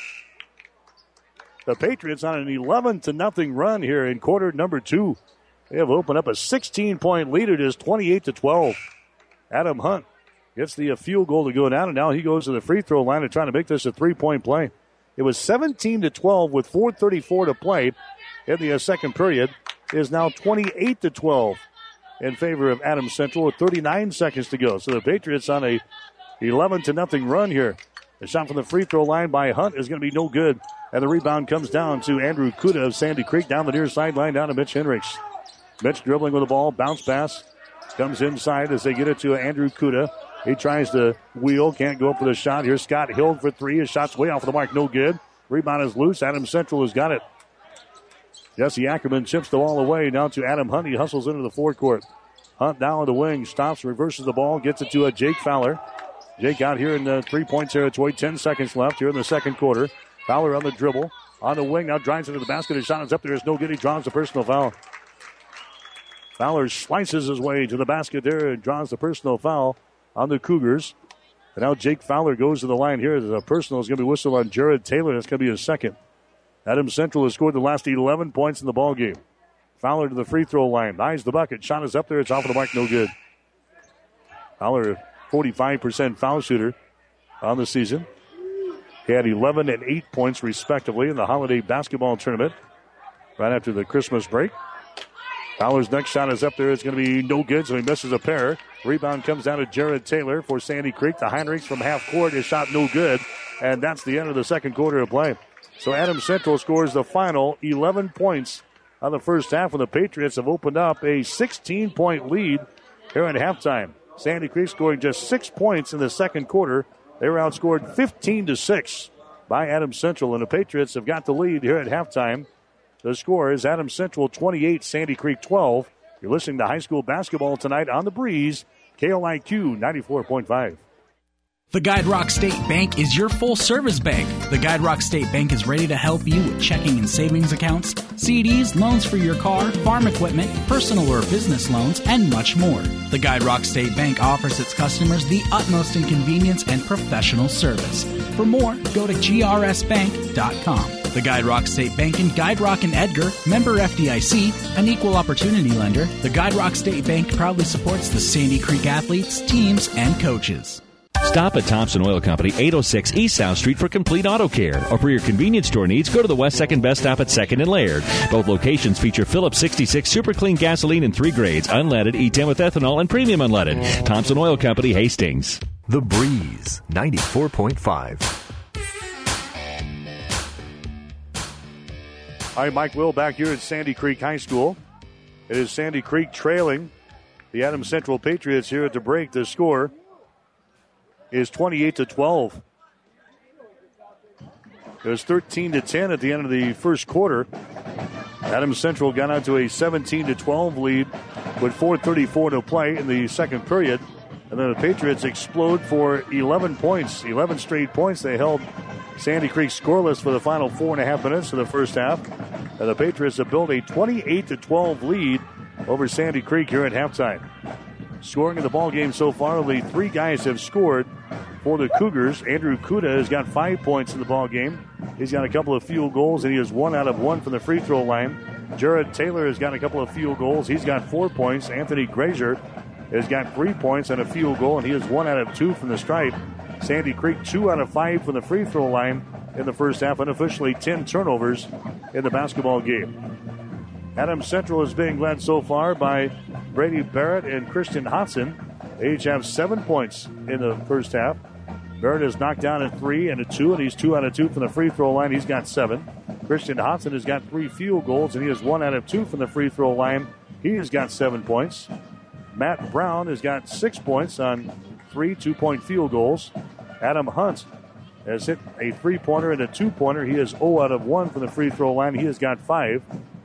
The Patriots on an 11-0 run here in quarter number 2. They have opened up a 16-point lead. It is 28-12. Adam Hunt gets the field goal to go down, and now he goes to the free throw line and trying to make this a 3-point play. It was 17-12 with 4:34 to play in the second period. It is now 28-12 in favor of Adams Central with 39 seconds to go. So the Patriots on a 11-0 run here. The shot from the free throw line by Hunt is going to be no good. And the rebound comes down to Andrew Kuda of Sandy Creek down the near sideline down to Mitch Hendricks. Mitch dribbling with the ball. Bounce pass. Comes inside as they get it to Andrew Kuda. He tries to wheel. Can't go up for the shot. Here's Scott Hill for three. His shot's way off the mark. No good. Rebound is loose. Adams Central has got it. Jesse Ackerman chips the ball away. Now to Adam Hunt. He hustles into the forecourt. Hunt down on the wing. Stops, reverses the ball. Gets it to Jake Fowler. Jake out here in the three-point territory. 10 seconds left here in the second quarter. Fowler on the dribble. On the wing. Now drives into the basket. His shot is up there. It's no good. He draws the personal foul. Fowler slices his way to the basket there and draws the personal foul on the Cougars. And now Jake Fowler goes to the line here. The personal is going to be whistled on Jared Taylor. That's going to be his second. Adams Central has scored the last 11 points in the ball game. Fowler to the free throw line. Eyes the bucket. Shot is up there. It's off of the mark. No good. Fowler, 45% foul shooter on the season. He had 11 and 8 points respectively in the holiday basketball tournament right after the Christmas break. Fowler's next shot is up there. It's going to be no good, so he misses a pair. Rebound comes down to Jared Taylor for Sandy Creek. The Heinrichs from half court. His shot no good, and that's the end of the second quarter of play. So Adams Central scores the final 11 points on the first half, and the Patriots have opened up a 16-point lead here at halftime. Sandy Creek scoring just 6 points in the second quarter. They were outscored 15-6 by Adams Central, and the Patriots have got the lead here at halftime. The score is Adams Central 28, Sandy Creek 12. You're listening to high school basketball tonight on The Breeze, KLIQ 94.5. The Guide Rock State Bank is your full-service bank. The Guide Rock State Bank is ready to help you with checking and savings accounts, CDs, loans for your car, farm equipment, personal or business loans, and much more. The Guide Rock State Bank offers its customers the utmost in convenience and professional service. For more, go to grsbank.com. The Guide Rock State Bank in Guide Rock and Edgar, member FDIC, an equal opportunity lender. The Guide Rock State Bank proudly supports the Sandy Creek athletes, teams, and coaches. Stop at Thompson Oil Company, 806 East South Street for complete auto care. Or for your convenience store needs, go to the West 2nd Best Stop at 2nd and Laird. Both locations feature Phillips 66 Super Clean gasoline in 3 grades, unleaded, E10 with ethanol, and premium unleaded. Thompson Oil Company, Hastings. The Breeze, 94.5. Hi, Mike Will back here at Sandy Creek High School. It is Sandy Creek trailing the Adams Central Patriots here at the break. The score is 28-12. It was 13-10 at the end of the first quarter. Adams Central got out to a 17-12 lead with 4:34 to play in the second period. And then the Patriots explode for 11 points, 11 straight points. They held Sandy Creek scoreless for the final 4.5 minutes of the first half. And the Patriots have built a 28-12 lead over Sandy Creek here at halftime. Scoring in the ball game so far, only 3 guys have scored for the Cougars. Andrew Kuda has got 5 points in the ball game. He's got a couple of field goals, and he is 1 out of 1 from the free throw line. Jared Taylor has got a couple of field goals. He's got 4 points. Anthony Grazier has got 3 points and a field goal, and he is 1 out of 2 from the stripe. Sandy Creek 2 out of 5 from the free throw line in the first half, unofficially 10 turnovers in the basketball game. Adams Central is being led so far by Brady Barrett and Christian Hodson. They each have 7 points in the first half. Barrett is knocked down at 3 and a 2, and he's 2 out of 2 from the free throw line. He's got 7. Christian Hodson has got 3 field goals, and he is 1 out of 2 from the free throw line. He has got 7 points. Matt Brown has got 6 points on 3 2-point field goals. Adam Hunt has hit a 3-pointer and a 2-pointer. He is 0 out of 1 from the free throw line. He has got 5.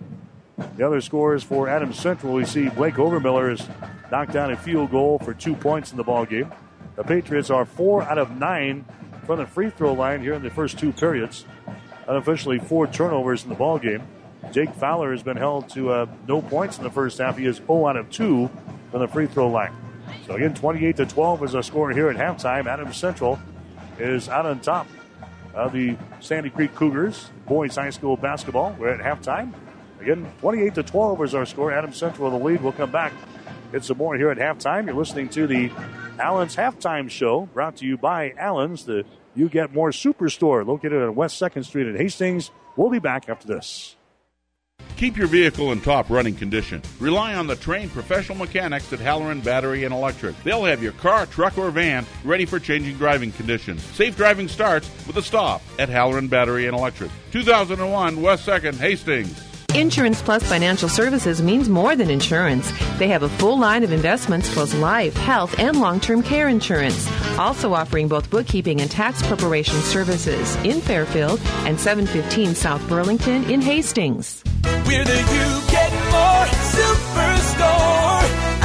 The other scores for Adams Central, we see Blake Overmiller has knocked down a field goal for 2 points in the ball game. The Patriots are 4 out of 9 from the free throw line here in the first 2 periods. Unofficially 4 turnovers in the ball game. Jake Fowler has been held to no points in the first half. He is 0 out of 2 from the free throw line. So again, 28-12 is a score here at halftime. Adams Central is out on top of the Sandy Creek Cougars boys high school basketball. We're at halftime. Again, 28-12 is our score. Adams Central in the lead. We'll come back. It's some more here at halftime. You're listening to the Allen's Halftime Show, brought to you by Allen's, the You Get More Superstore, located on West 2nd Street in Hastings. We'll be back after this. Keep your vehicle in top running condition. Rely on the trained professional mechanics at Halloran Battery and Electric. They'll have your car, truck, or van ready for changing driving conditions. Safe driving starts with a stop at Halloran Battery and Electric. 2001 West 2nd, Hastings. Insurance Plus Financial Services means more than insurance. They have a full line of investments plus life, health, and long-term care insurance. Also offering both bookkeeping and tax preparation services in Fairfield and 715 South Burlington in Hastings. We're the You Get More Superstore.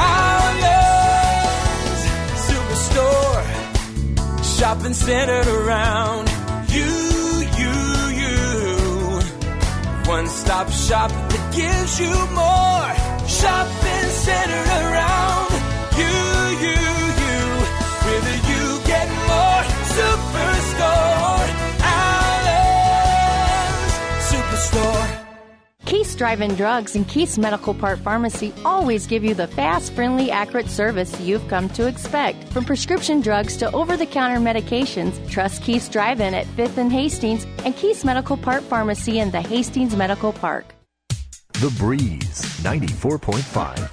Allen's Superstore. Shopping centered around you. One-stop shop that gives you more. Shopping centered around you. We're the You Get More Superstore. Allen's Superstore. Keith's Drive-In Drugs and Keith's Medical Park Pharmacy always give you the fast, friendly, accurate service you've come to expect. From prescription drugs to over-the-counter medications, trust Keith's Drive-In at 5th and Hastings and Keith's Medical Park Pharmacy in the Hastings Medical Park. The Breeze, 94.5.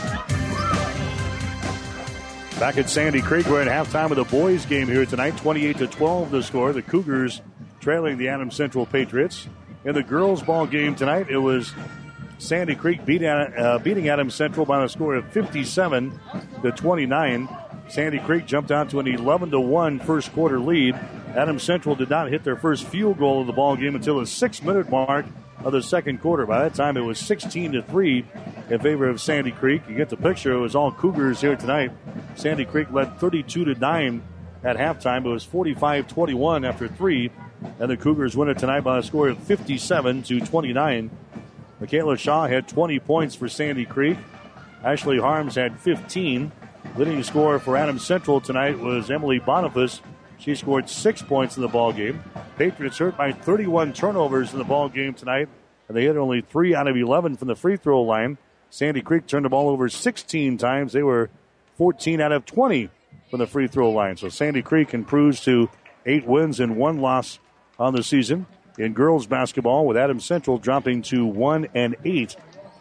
Back at Sandy Creek, we're at halftime of the boys' game here tonight. 28-12 the score. The Cougars trailing the Adams Central Patriots. In the girls' ball game tonight, it was Sandy Creek beating Adams Central by a score of 57-29. Sandy Creek jumped out to an 11-1 first quarter lead. Adams Central did not hit their first field goal of the ball game until the 6-minute mark of the second quarter. By that time, it was 16-3 in favor of Sandy Creek. You get the picture. It was all Cougars here tonight. Sandy Creek led 32-9 at halftime. It was 45-21 after 3. And the Cougars win it tonight by a score of 57-29. Michaela Shaw had 20 points for Sandy Creek. Ashley Harms had 15. Leading scorer for Adams Central tonight was Emily Boniface. She scored 6 points in the ball game. Patriots hurt by 31 turnovers in the ball game tonight, and they hit only 3 out of 11 from the free throw line. Sandy Creek turned the ball over 16 times. They were 14 out of 20 from the free throw line. So Sandy Creek improves to 8 wins and 1 loss on the season. In girls basketball, with Adams Central dropping to 1-8.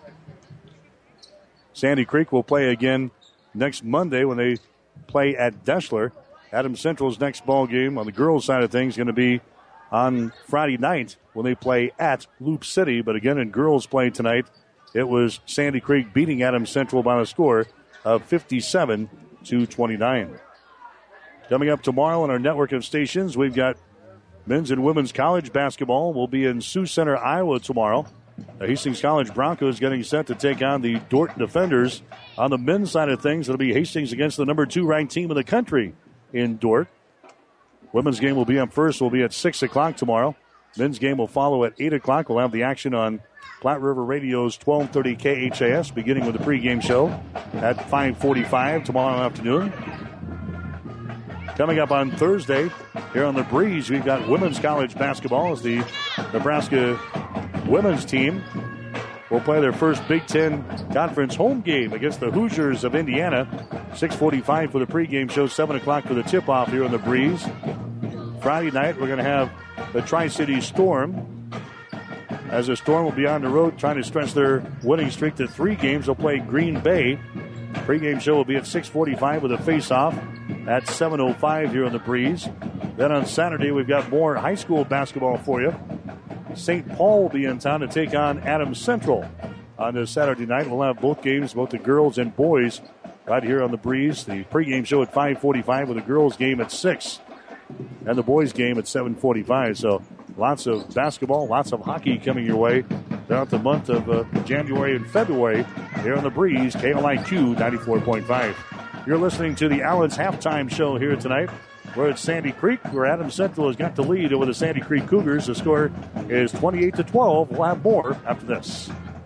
Sandy Creek will play again next Monday when they play at Deshler. Adams Central's next ball game on the girls' side of things is going to be on Friday night when they play at Loop City. But again, in girls' play tonight, it was Sandy Creek beating Adams Central by a score of 57-29. Coming up tomorrow on our network of stations, we've got men's and women's college basketball. We'll be in Sioux Center, Iowa tomorrow. The Hastings College Broncos getting set to take on the Dordt Defenders. On the men's side of things, it'll be Hastings against the number 2 ranked team in the country in Dordt. Women's game will be up first. Will be at 6 o'clock tomorrow. Men's game will follow at 8 o'clock. We'll have the action on Platte River Radio's 1230 KHAS, beginning with the pregame show at 5:45 tomorrow afternoon. Coming up on Thursday, here on the Breeze, we've got women's college basketball as the Nebraska women's team will play their first Big Ten Conference home game against the Hoosiers of Indiana. 6:45 for the pregame show, 7 o'clock for the tip-off here on the Breeze. Friday night, we're going to have the Tri-City Storm. As the Storm will be on the road trying to stretch their winning streak to 3 games, they'll play Green Bay. Pregame show will be at 6:45 with a face-off at 7:05 here on the Breeze. Then on Saturday, we've got more high school basketball for you. St. Paul will be in town to take on Adams Central on this Saturday night. We'll have both games, both the girls and boys, right here on the Breeze. The pregame show at 5:45 with the girls game at 6 and the boys game at 7:45. So lots of basketball, lots of hockey coming your way throughout the month of January and February here on the Breeze, KLIQ 94.5. You're listening to the Allen's Halftime Show here tonight. We're at Sandy Creek, where Adams Central has got the lead over the Sandy Creek Cougars. The score is 28-12. We'll have more after this.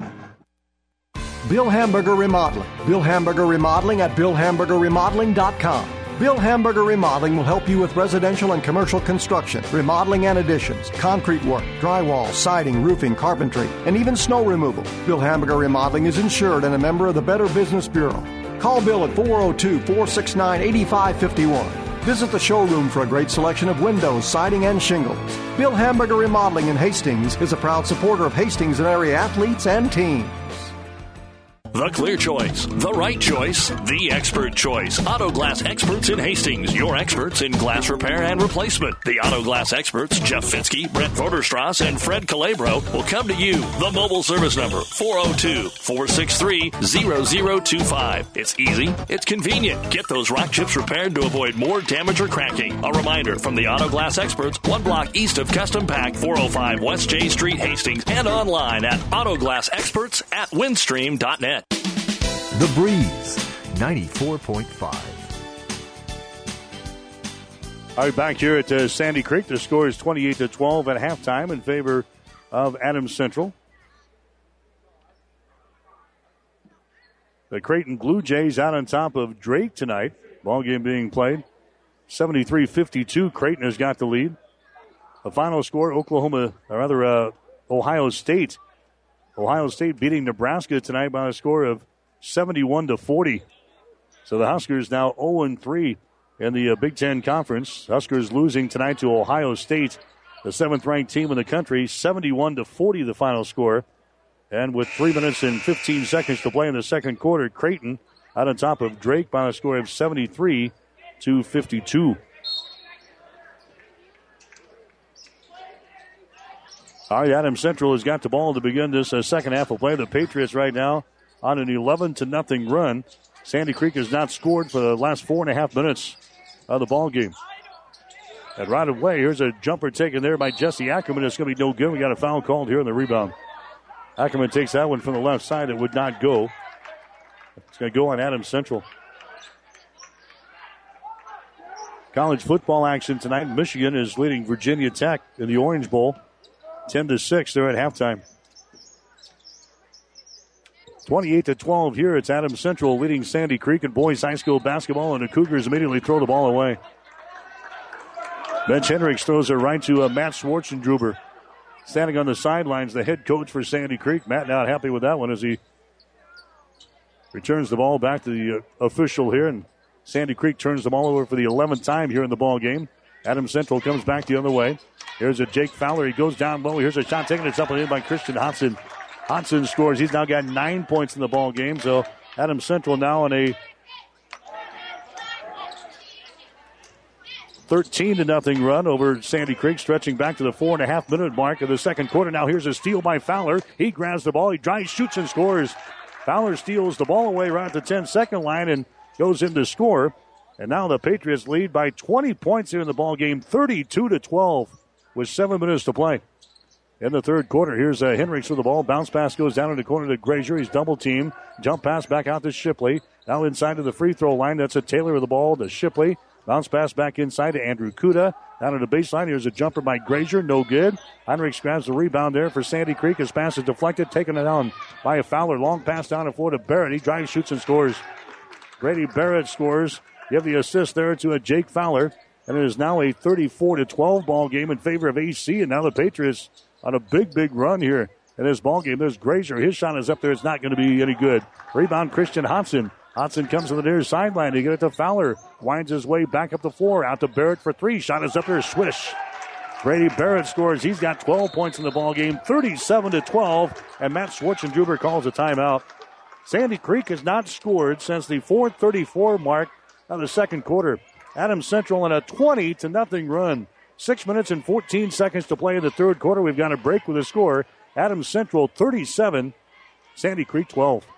Bill Hamburger Remodeling. Bill Hamburger Remodeling at BillHamburgerRemodeling.com. Bill Hamburger Remodeling will help you with residential and commercial construction, remodeling and additions, concrete work, drywall, siding, roofing, carpentry, and even snow removal. Bill Hamburger Remodeling is insured and a member of the Better Business Bureau. Call Bill at 402-469-8551. Visit the showroom for a great selection of windows, siding, and shingles. Bill Hamburger Remodeling in Hastings is a proud supporter of Hastings and area athletes and teams. The clear choice, the right choice, the expert choice. Auto Glass Experts in Hastings, your experts in glass repair and replacement. The Auto Glass Experts, Jeff Fitzke, Brent Voderstrass, and Fred Calabro will come to you. The mobile service number, 402-463-0025. It's easy, it's convenient. Get those rock chips repaired to avoid more damage or cracking. A reminder from the Auto Glass Experts, 1 block east of Custom Pack, 405 West J Street, Hastings, and online at autoglassexperts@windstream.net. The Breeze, 94.5. All right, back here at Sandy Creek, the score is 28-12 at halftime in favor of Adams Central. The Creighton Blue Jays out on top of Drake tonight. Ball game being played. 73-52, Creighton has got the lead. The final score, Ohio State. Ohio State beating Nebraska tonight by a score of 71-40. So the Huskers now 0-3 in the Big Ten Conference. Huskers losing tonight to Ohio State, the 7th-ranked team in the country, 71-40 the final score. And with 3 minutes and 15 seconds to play in the second quarter, Creighton out on top of Drake by a score of 73-52. All right, Adams Central has got the ball to begin this second half of play. The Patriots right now on an 11-0 run. Sandy Creek has not scored for the last 4.5 minutes of the ball game. And right away, here's a jumper taken there by Jesse Ackerman. It's going to be no good. We got a foul called here on the rebound. Ackerman takes that one from the left side. It would not go. It's going to go on Adams Central. College football action tonight. Michigan is leading Virginia Tech in the Orange Bowl. 10-6, they're at halftime. 28-12 here. It's Adams Central leading Sandy Creek in boys high school basketball, and the Cougars immediately throw the ball away. Bench Hendricks throws it right to Matt Schwartzendruber. Standing on the sidelines, the head coach for Sandy Creek. Matt not happy with that one as he returns the ball back to the official here and Sandy Creek turns the ball over for the 11th time here in the ball game. Adams Central comes back the other way. Here's a Jake Fowler. He goes down low. Here's a shot taken. It's up and in by Christian Hodson. Hodson scores. He's now got 9 points in the ball game. So Adams Central now on a 13-0 run over Sandy Creek, stretching back to the 4.5-minute mark of the second quarter. Now here's a steal by Fowler. He grabs the ball. He drives, shoots, and scores. Fowler steals the ball away right at the 10-second line and goes in to score. And now the Patriots lead by 20 points here in the ball game, 32-12, with 7 minutes to play. In the third quarter, here's Henricks with the ball. Bounce pass goes down in the corner to Grazier. He's double-teamed. Jump pass back out to Shipley. Now inside to the free throw line. That's a Taylor with the ball to Shipley. Bounce pass back inside to Andrew Kuda. Down to the baseline. Here's a jumper by Grazier. No good. Heinrichs grabs the rebound there for Sandy Creek. His pass is deflected. Taken it down by a Fowler. Long pass down the floor to Barrett. He drives, shoots, and scores. Grady Barrett scores. Give the assist there to a Jake Fowler. And it is now a 34-12 ball game in favor of AC. And now the Patriots on a big, big run here in this ball game. There's Grazier. His shot is up there. It's not going to be any good. Rebound, Christian Hodson. Hodson comes to the near sideline to get it to Fowler. Winds his way back up the floor. Out to Barrett for three. Shot is up there. Swish. Grady Barrett scores. He's got 12 points in the ball game. 37-12. And Matt Schwartzendruber calls a timeout. Sandy Creek has not scored since the 4:34 mark of the second quarter. Adams Central on a 20-0 run. 6 minutes and 14 seconds to play in the third quarter. We've got a break with a score. Adams Central 37, Sandy Creek 12.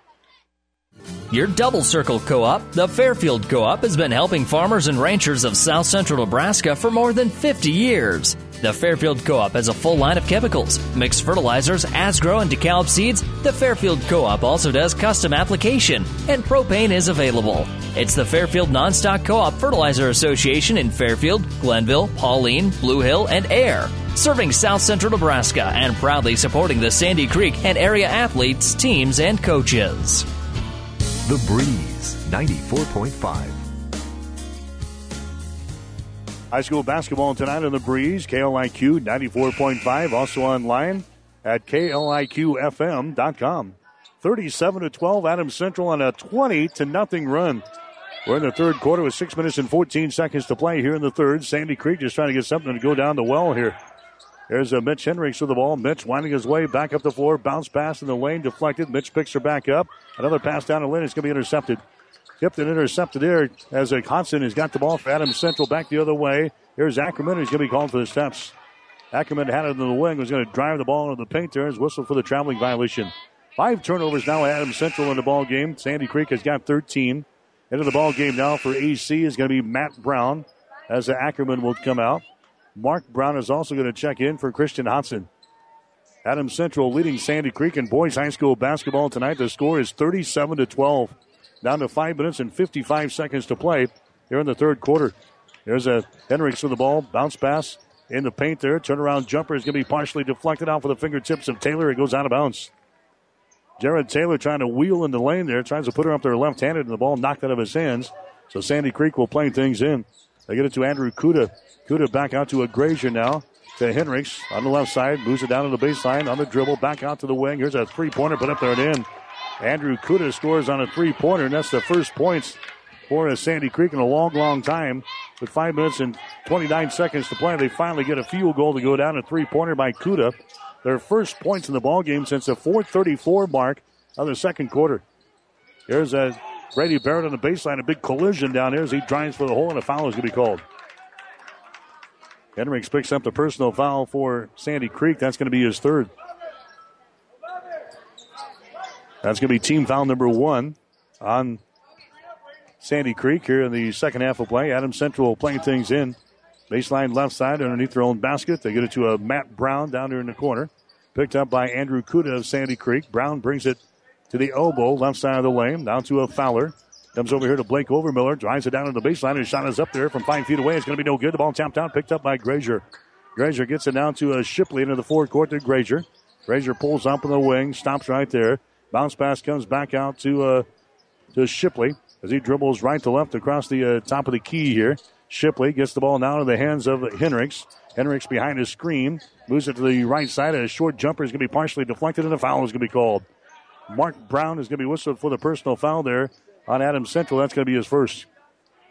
Your Double Circle Co-op, the Fairfield Co-op, has been helping farmers and ranchers of South Central Nebraska for more than 50 years. The Fairfield Co-op has a full line of chemicals, mixed fertilizers, Asgrow, and DeKalb seeds. The Fairfield Co-op also does custom application, and propane is available. It's the Fairfield Nonstock Co-op Fertilizer Association in Fairfield, Glenville, Pauline, Blue Hill, and Ayer, serving South Central Nebraska and proudly supporting the Sandy Creek and area athletes, teams, and coaches. The Breeze, 94.5. High school basketball tonight on The Breeze, KLIQ 94.5, also online at KLIQFM.com. 37-12, Adams Central on a 20-0 run. We're in the third quarter with 6 minutes and 14 seconds to play here in the third. Sandy Creek just trying to get something to go down the well here. There's Mitch Henricks with the ball. Mitch winding his way back up the floor. Bounce pass in the lane, deflected. Mitch picks her back up. Another pass down the lane. It's going to be intercepted. Tipped and intercepted there as Hodson has got the ball for Adams Central back the other way. Here's Ackerman. He's going to be called for the steps. Ackerman had it in the wing. Was going to drive the ball into the paint there. His whistle for the traveling violation. 5 turnovers now. Adams Central in the ball game. Sandy Creek has got 13. Into the ball game now for AC is going to be Matt Brown as Ackerman will come out. Mark Brown is also going to check in for Christian Hodson. Adams Central leading Sandy Creek in boys high school basketball tonight. The score is 37-12. Down to 5 minutes and 55 seconds to play here in the third quarter. There's a Henricks with the ball. Bounce pass in the paint there. Turnaround jumper is going to be partially deflected out for the fingertips of Taylor. It goes out of bounds. Jared Taylor trying to wheel in the lane there. Tries to put her up there left-handed and the ball knocked out of his hands. So Sandy Creek will play things in. They get it to Andrew Kuda. Kuda back out to a Grazier now. To Henricks on the left side. Moves it down to the baseline on the dribble. Back out to the wing. Here's a three-pointer put up there and in. Andrew Kuda scores on a three-pointer, and that's the first points for Sandy Creek in a long, long time. With 5 minutes and 29 seconds to play, they finally get a field goal to go down. A three-pointer by Kuda. Their first points in the ballgame since the 4:34 mark of the second quarter. Here's Brady Barrett on the baseline. A big collision down there as he drives for the hole, and a foul is going to be called. Henricks picks up the personal foul for Sandy Creek. That's going to be his third. That's going to be team foul number 1 on Sandy Creek here in the second half of play. Adams Central playing things in. Baseline left side underneath their own basket. They get it to Matt Brown down there in the corner. Picked up by Andrew Kuda of Sandy Creek. Brown brings it to the elbow, left side of the lane, down to a Fowler. Comes over here to Blake Overmiller. Drives it down to the baseline. His shot is up there from 5 feet away. It's going to be no good. The ball tapped out. Picked up by Grazier. Grazier gets it down to Shipley into the forecourt to Grazier. Grazier pulls up in the wing. Stops right there. Bounce pass comes back out to Shipley as he dribbles right to left across the top of the key here. Shipley gets the ball now in the hands of Henricks. Henricks behind his screen. Moves it to the right side. A short jumper is going to be partially deflected, and a foul is going to be called. Mark Brown is going to be whistled for the personal foul there on Adams Central. That's going to be his first.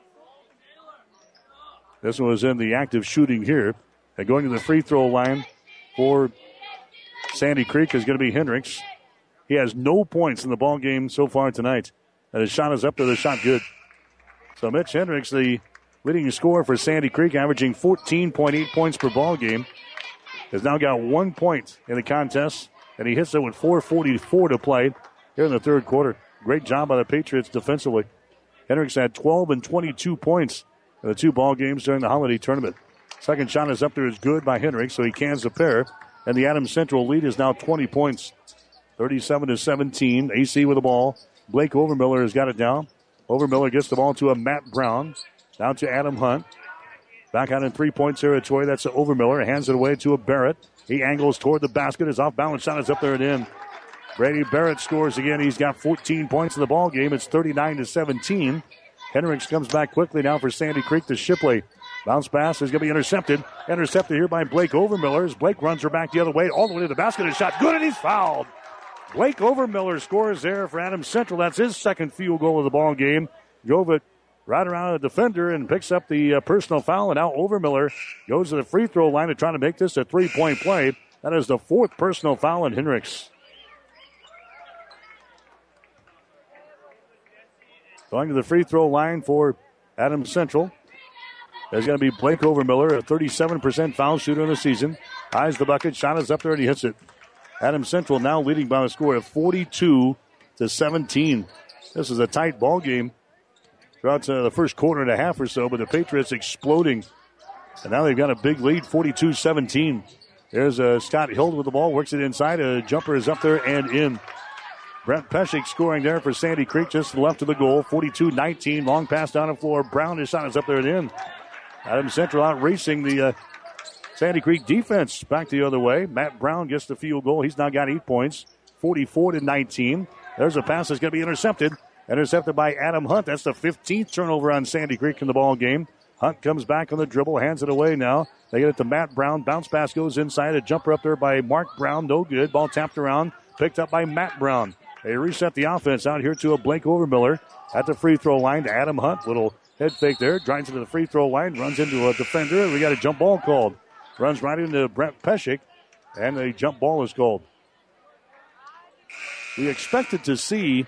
This one was in the active shooting here. And going to the free throw line for Sandy Creek is going to be Hendricks. He has no points in the ball game so far tonight. And his shot is up there. The shot good. So Mitch Hendricks, the leading scorer for Sandy Creek, averaging 14.8 points per ball game, has now got 1 point in the contest, and he hits it with 4:44 to play here in the third quarter. Great job by the Patriots defensively. Hendricks had 12 and 22 points in the 2 ball games during the holiday tournament. Second shot is up there, is good by Hendricks, so he cans the pair, and the Adams Central lead is now 20 points, 37-17. AC with the ball. Blake Overmiller has got it down. Overmiller gets the ball to a Matt Brown. Down to Adam Hunt. Back out in 3-point territory. That's to Overmiller. Hands it away to a Barrett. He angles toward the basket. His off-balance shot is up there and in. Brady Barrett scores again. He's got 14 points in the ball game. It's 39-17. Hendricks comes back quickly now for Sandy Creek to Shipley. Bounce pass is going to be intercepted. Intercepted here by Blake Overmiller as Blake runs her back the other way all the way to the basket. His shot good, and he's fouled. Blake Overmiller scores there for Adams Central. That's his second field goal of the ball game. Drove it right around a defender and picks up the personal foul. And now Overmiller goes to the free throw line to try to make this a 3-point play. That is the 4th personal foul on Hendricks. Going to the free throw line for Adams Central. There's going to be Blake Overmiller, a 37% foul shooter in the season. Eyes the bucket, shot is up there, and he hits it. Adams Central now leading by a score of 42-17. This is a tight ball game throughout the first quarter and a half or so, but the Patriots exploding. And now they've got a big lead, 42-17. There's Scott Hild with the ball, works it inside. A jumper is up there and in. Brent Pescick scoring there for Sandy Creek just to the left of the goal, 42-19. Long pass down the floor. Brown, his shot is up there and in. Adams Central out racing the Sandy Creek defense back the other way. Matt Brown gets the field goal. He's now got 8 points, 44-19. There's a pass that's going to be intercepted. Intercepted by Adam Hunt. That's the 15th turnover on Sandy Creek in the ball game. Hunt comes back on the dribble, hands it away now. They get it to Matt Brown. Bounce pass goes inside. A jumper up there by Mark Brown. No good. Ball tapped around. Picked up by Matt Brown. They reset the offense out here to a Blake Overmiller at the free throw line to Adam Hunt. Little head fake there. Drives into the free throw line. Runs into a defender. We got a jump ball called. Runs right into Brent Pescick. And a jump ball is called. We expected to see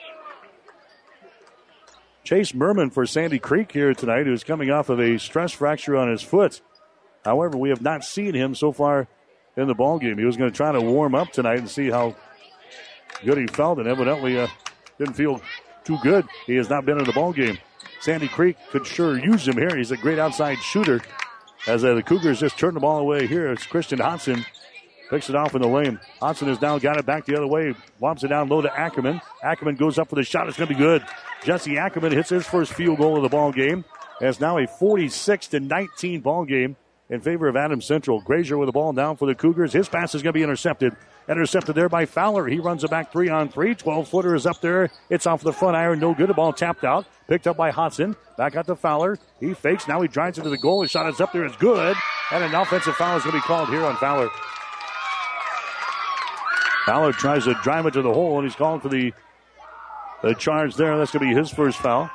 Chase Merman for Sandy Creek here tonight, who's coming off of a stress fracture on his foot. However, we have not seen him so far in the ball game. He was going to try to warm up tonight and see how good he felt, and evidently didn't feel too good. He has not been in the ball game. Sandy Creek could sure use him here. He's a great outside shooter. As the Cougars just turn the ball away here, it's Christian Hodson. Picks it off in the lane. Hodson has now got it back the other way. Lobs it down low to Ackerman. Ackerman goes up for the shot. It's going to be good. Jesse Ackerman hits his first field goal of the ball game. It's now a 46-19 ball game in favor of Adams Central. Grazier with the ball down for the Cougars. His pass is going to be intercepted. Intercepted there by Fowler. He runs it back 3-on-3. 12-footer is up there. It's off the front iron. No good. The ball tapped out. Picked up by Hodson. Back out to Fowler. He fakes. Now he drives into the goal. His shot is up there. It's good. And an offensive foul is going to be called here on Fowler. Fowler tries to drive it to the hole, and he's calling for the charge there. That's going to be his first foul.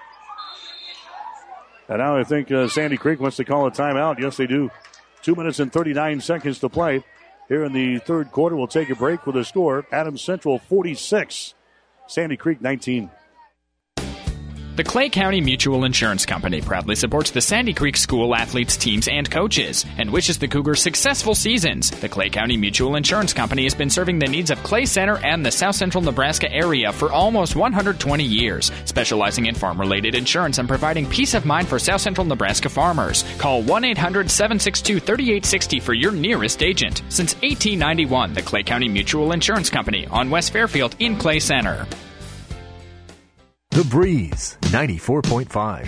And now I think Sandy Creek wants to call a timeout. Yes, they do. 2 minutes and 39 seconds to play. Here in the third quarter, we'll take a break with a score. Adams Central 46, Sandy Creek 19. The Clay County Mutual Insurance Company proudly supports the Sandy Creek School athletes, teams, and coaches, and wishes the Cougars successful seasons. The Clay County Mutual Insurance Company has been serving the needs of Clay Center and the South Central Nebraska area for almost 120 years, specializing in farm-related insurance and providing peace of mind for South Central Nebraska farmers. Call 1-800-762-3860 for your nearest agent. Since 1891, the Clay County Mutual Insurance Company on West Fairfield in Clay Center. The Breeze, 94.5.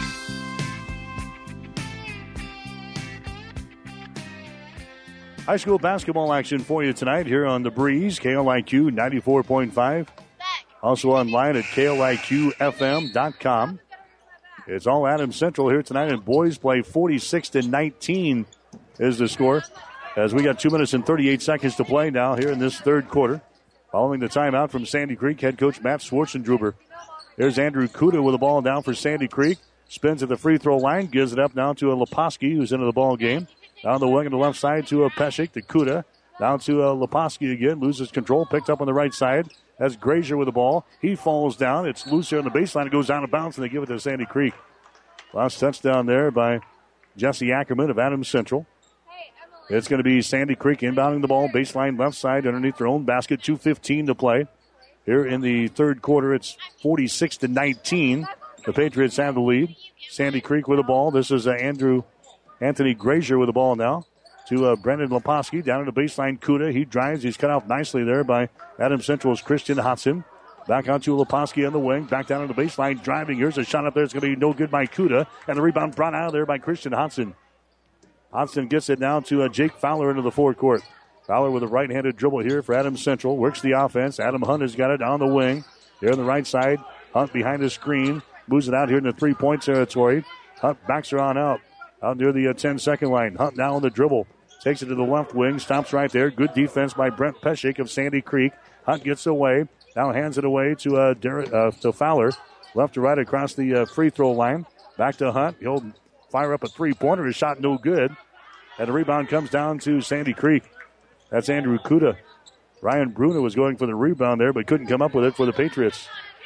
High school basketball action for you tonight here on The Breeze, KLIQ 94.5. Also online at KLIQFM.com. It's all Adams Central here tonight, and boys play 46-19 is the score. As we got 2 minutes and 38 seconds to play now here in this third quarter. Following the timeout from Sandy Creek, head coach Matt Schwartzendruber. There's Andrew Kuda with the ball down for Sandy Creek. Spins at the free throw line. Gives it up now to a Leposki, who's into the ball game. Down the wing on the left side to a Peshik. To Kuda. Down to a Leposki again. Loses control. Picked up on the right side. That's Grazier with the ball. He falls down. It's loose here on the baseline. It goes out of bounds, and they give it to Sandy Creek. Last touchdown there by Jesse Ackerman of Adams Central. It's going to be Sandy Creek inbounding the ball. Baseline left side underneath their own basket. 2:15 to play. Here in the third quarter, it's 46-19. The Patriots have the lead. Sandy Creek with the ball. This is Anthony Grazier with the ball now. To Brendan Leposki. Down to the baseline, Kuda. He drives. He's cut off nicely there by Adams Central's Christian Hudson. Back onto Leposki on the wing. Back down on the baseline. Driving. Here's a shot up there. It's going to be no good by Kuda. And the rebound brought out of there by Christian Hudson. Hudson gets it now to Jake Fowler into the forecourt. Fowler with a right-handed dribble here for Adams Central. Works the offense. Adam Hunt has got it on the wing. Here on the right side. Hunt behind the screen. Moves it out here in the three-point territory. Hunt backs her on out near the 10-second line. Hunt now on the dribble. Takes it to the left wing. Stops right there. Good defense by Brent Peshik of Sandy Creek. Hunt gets away. Now hands it away to Fowler. Left to right across the free throw line. Back to Hunt. He'll fire up a three-pointer. His shot no good. And the rebound comes down to Sandy Creek. That's Andrew Kuda. Ryan Bruno was going for the rebound there, but couldn't come up with it for the Patriots.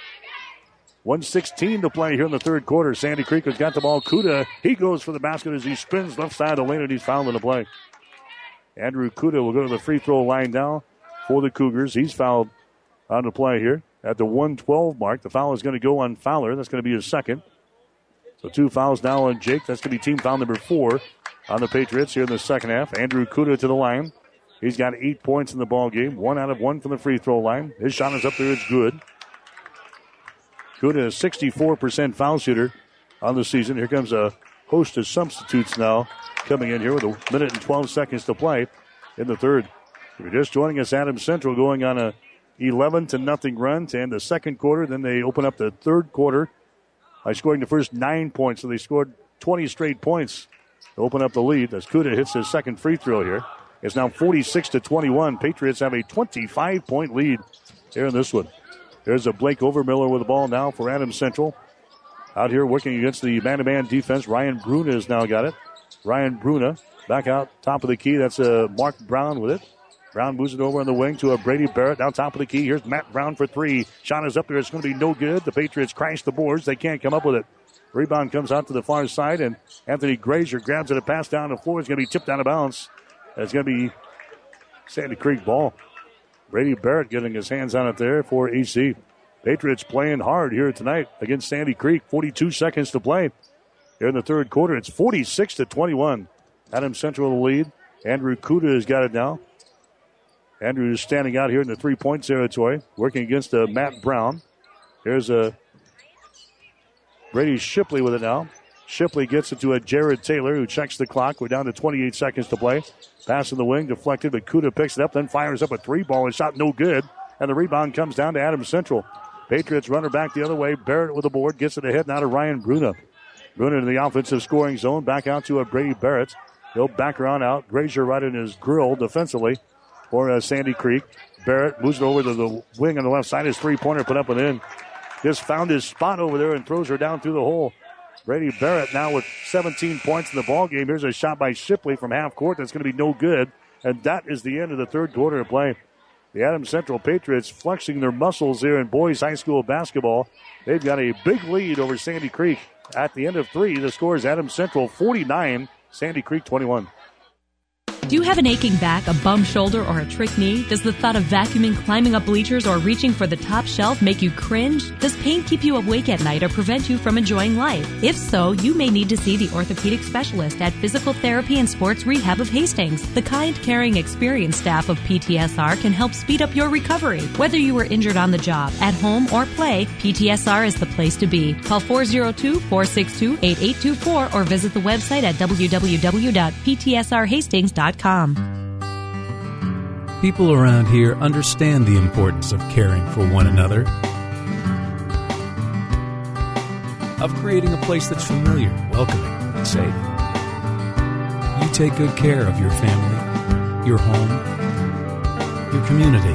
1:16 to play here in the third quarter. Sandy Creek has got the ball. Kuda, he goes for the basket as he spins left side of the lane, and he's fouled in the play. Andrew Kuda will go to the free throw line now for the Cougars. He's fouled on the play here at the 1:12 mark. The foul is going to go on Fowler. That's going to be his second. So 2 fouls now on Jake. That's going to be team foul number 4 on the Patriots here in the second half. Andrew Kuda to the line. He's got 8 points in the ball game. 1 out of 1 from the free throw line. His shot is up there. It's good. Kuda is 64% foul shooter on the season. Here comes a host of substitutes now coming in here with a minute and 12 seconds to play in the third. If you're just joining us, Adams Central going on a 11-0 run to end the second quarter. Then they open up the third quarter by scoring the first 9 points. So they scored 20 straight points to open up the lead as Kuda hits his second free throw here. It's now 46-21. Patriots have a 25-point lead here in this one. There's a Blake Overmiller with the ball now for Adams Central. Out here working against the man-to-man defense. Ryan Bruna has now got it. Ryan Bruna back out top of the key. That's Mark Brown with it. Brown moves it over on the wing to a Brady Barrett. Down top of the key. Here's Matt Brown for 3. Shot is up there. It's going to be no good. The Patriots crash the boards. They can't come up with it. Rebound comes out to the far side, and Anthony Grazier grabs it. A pass down the floor. It's going to be tipped out of bounds. It's going to be Sandy Creek ball. Brady Barrett getting his hands on it there for AC. Patriots playing hard here tonight against Sandy Creek. 42 seconds to play here in the third quarter. It's 46-21. Adams Central the lead. Andrew Kuda has got it now. Andrew is standing out here in the three-point territory, working against Matt Brown. Here's Brady Shipley with it now. Shipley gets it to a Jared Taylor, who checks the clock. We're down to 28 seconds to play. Pass in the wing, deflected, but Kuda picks it up, then fires up a three-ball. His shot no good, and the rebound comes down to Adams Central. Patriots runner back the other way. Barrett with the board, gets it ahead now to Ryan Bruna. Bruna to the offensive scoring zone, back out to Brady Barrett. He'll back around out. Grazier right in his grill defensively for Sandy Creek. Barrett moves it over to the wing on the left side. His three-pointer put up and in. Just found his spot over there and throws her down through the hole. Brady Barrett now with 17 points in the ball game. Here's a shot by Shipley from half court that's going to be no good. And that is the end of the third quarter of play. The Adams Central Patriots flexing their muscles here in boys high school basketball. They've got a big lead over Sandy Creek. At the end of 3, the score is Adams Central 49, Sandy Creek 21. Do you have an aching back, a bum shoulder, or a trick knee? Does the thought of vacuuming, climbing up bleachers, or reaching for the top shelf make you cringe? Does pain keep you awake at night or prevent you from enjoying life? If so, you may need to see the orthopedic specialist at Physical Therapy and Sports Rehab of Hastings. The kind, caring, experienced staff of PTSR can help speed up your recovery. Whether you were injured on the job, at home, or play, PTSR is the place to be. Call 402-462-8824 or visit the website at www.ptsrhastings.com. People around here understand the importance of caring for one another, of creating a place that's familiar, welcoming, and safe. You take good care of your family, your home, your community.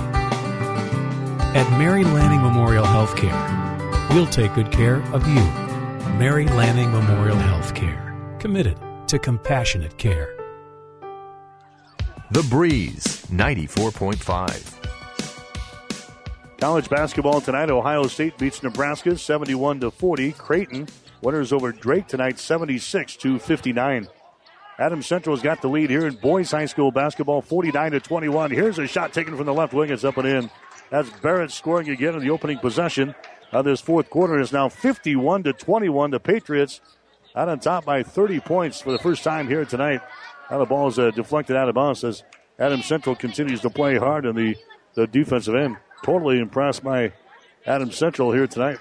At Mary Lanning Memorial Healthcare, we'll take good care of you. Mary Lanning Memorial Healthcare, committed to compassionate care. The Breeze 94.5. College basketball tonight. Ohio State beats Nebraska 71-40. Creighton winners over Drake tonight 76-59. Adams Central's got the lead here in boys high school basketball 49-21. Here's a shot taken from the left wing. It's up and in. That's Barrett scoring again in the opening possession of this fourth quarter. It's now 51-21. The Patriots out on top by 30 points for the first time here tonight. Now the ball is deflected out of bounds as Adams Central continues to play hard in the defensive end. Totally impressed by Adams Central here tonight.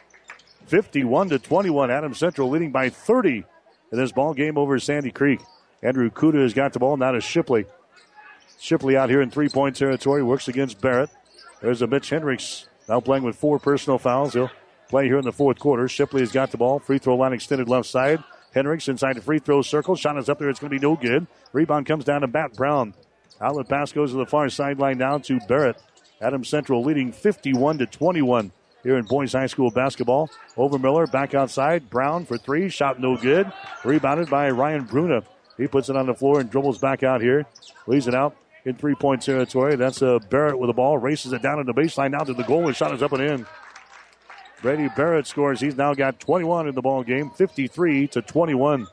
51-21. Adams Central leading by 30 in this ball game over Sandy Creek. Andrew Kuda has got the ball. Now to Shipley. Shipley out here in three-point territory. Works against Barrett. There's a Mitch Hendricks now playing with 4 personal fouls. He'll play here in the fourth quarter. Shipley has got the ball. Free throw line extended left side. Hendricks inside the free throw circle. Shot is up there. It's going to be no good. Rebound comes down to Matt Brown. Outlet pass goes to the far sideline down to Barrett. Adams Central leading 51-21 here in boys high school basketball. Overmiller back outside. Brown for 3. Shot no good. Rebounded by Ryan Bruna. He puts it on the floor and dribbles back out here. Leaves it out in three-point territory. That's Barrett with the ball. Races it down in the baseline now to the goal. His shot is up and in. Brady Barrett scores. He's now got 21 in the ball game, 53-21.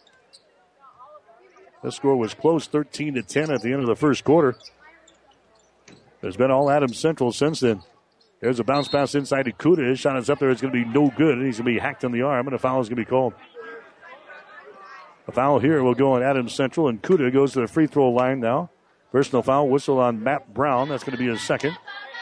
This score was close, 13-10 at the end of the first quarter. There's been all Adams Central since then. There's a bounce pass inside to Kuda. His shot is up there. It's going to be no good, and he's going to be hacked in the arm, and a foul is going to be called. A foul here will go on Adams Central, and Kuda goes to the free throw line now. Personal foul whistle on Matt Brown. That's going to be his second.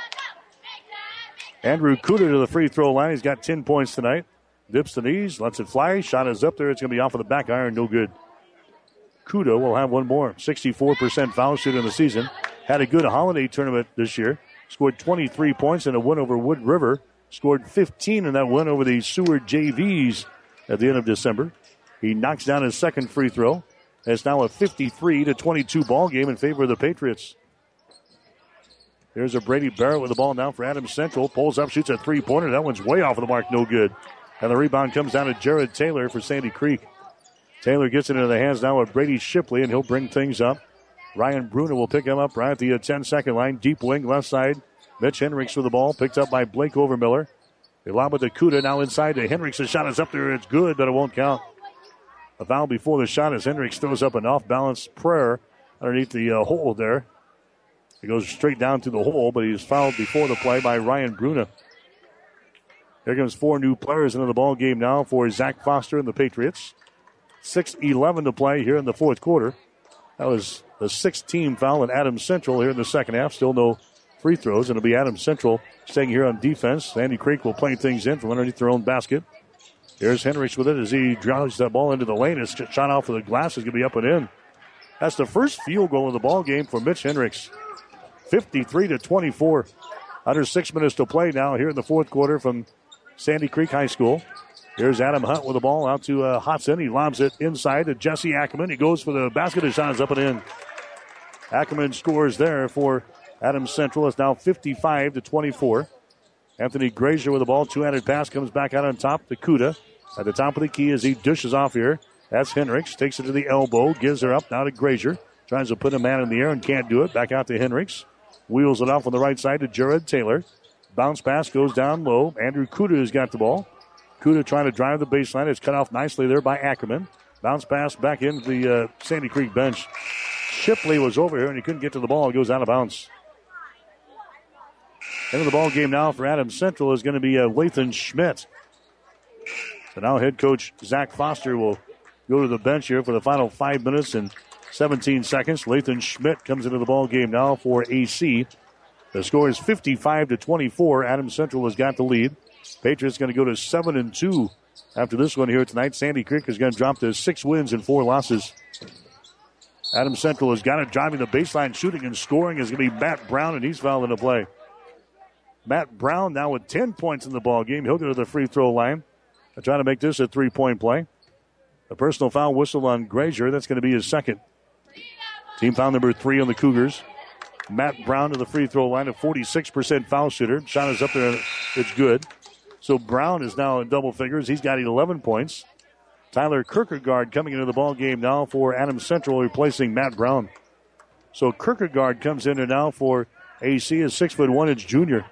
Andrew Kuda to the free throw line. He's got 10 points tonight. Dips the knees, lets it fly. Shot is up there. It's going to be off of the back iron. No good. Kuda will have one more. 64% foul shooter in the season. Had a good holiday tournament this year. Scored 23 points in a win over Wood River. Scored 15 in that win over the Seward JVs at the end of December. He knocks down his second free throw. It's now a 53-22 ball game in favor of the Patriots. There's a Brady Barrett with the ball now for Adams Central. Pulls up, shoots a three-pointer. That one's way off of the mark, no good. And the rebound comes down to Jared Taylor for Sandy Creek. Taylor gets it into the hands now of Brady Shipley, and he'll bring things up. Ryan Bruner will pick him up right at the 10-second line. Deep wing, left side. Mitch Hendricks with the ball, picked up by Blake Overmiller. They lob with the Kuda, now inside to Hendricks. The shot is up there. It's good, but it won't count. A foul before the shot as Hendricks throws up an off-balance prayer underneath the hole there. He goes straight down to the hole, but he's fouled before the play by Ryan Bruna. Here comes 4 new players into the ball game now for Zach Foster and the Patriots. 6:11 to play here in the fourth quarter. That was the 6th team foul in Adams Central here in the second half. Still no free throws, and it'll be Adams Central staying here on defense. Sandy Creek will play things in from underneath their own basket. Here's Hendricks with it as he drives that ball into the lane. It's shot off of the glass. It's going to be up and in. That's the first field goal of the ball game for Mitch Hendricks. 53-24. Under 6 minutes to play now here in the fourth quarter from Sandy Creek High School. Here's Adam Hunt with the ball out to Hodson. He lobs it inside to Jesse Ackerman. He goes for the basket. His shot is up and in. Ackerman scores there for Adams Central. It's now 55-24. Anthony Grazier with the ball. Two-handed pass comes back out on top to Kuda. At the top of the key as he dishes off here. That's Hendricks. Takes it to the elbow. Gives her up now to Grazier. Tries to put a man in the air and can't do it. Back out to Hendricks. Wheels it off on the right side to Jared Taylor. Bounce pass goes down low. Andrew Kuda has got the ball. Kuda trying to drive the baseline. It's cut off nicely there by Ackerman. Bounce pass back into the Sandy Creek bench. Shipley was over here and he couldn't get to the ball. It goes out of bounds. Into the ball game now for Adams Central is going to be Lathan Schmidt. So now head coach Zach Foster will go to the bench here for the final 5 minutes and 17 seconds. Lathan Schmidt comes into the ball game now for AC. The score is 55-24. Adams Central has got the lead. Patriots going to go to 7-2 after this one here tonight. Sandy Creek is going to drop to 6 wins and 4 losses. Adams Central has got it driving the baseline, shooting and scoring is going to be Matt Brown, and he's fouled in the play. Matt Brown now with 10 points in the ball game. He'll go to the free throw line. They're trying to make this a 3-point play. A personal foul whistle on Grazier. That's going to be his second. Team foul number 3 on the Cougars. Matt Brown to the free throw line, a 46% foul shooter. Shot is up there. It's good. So Brown is now in double figures. He's got 11 points. Tyler Kierkegaard coming into the ball game now for Adams Central, replacing Matt Brown. So Kierkegaard comes in now for AC, is 6'1" junior.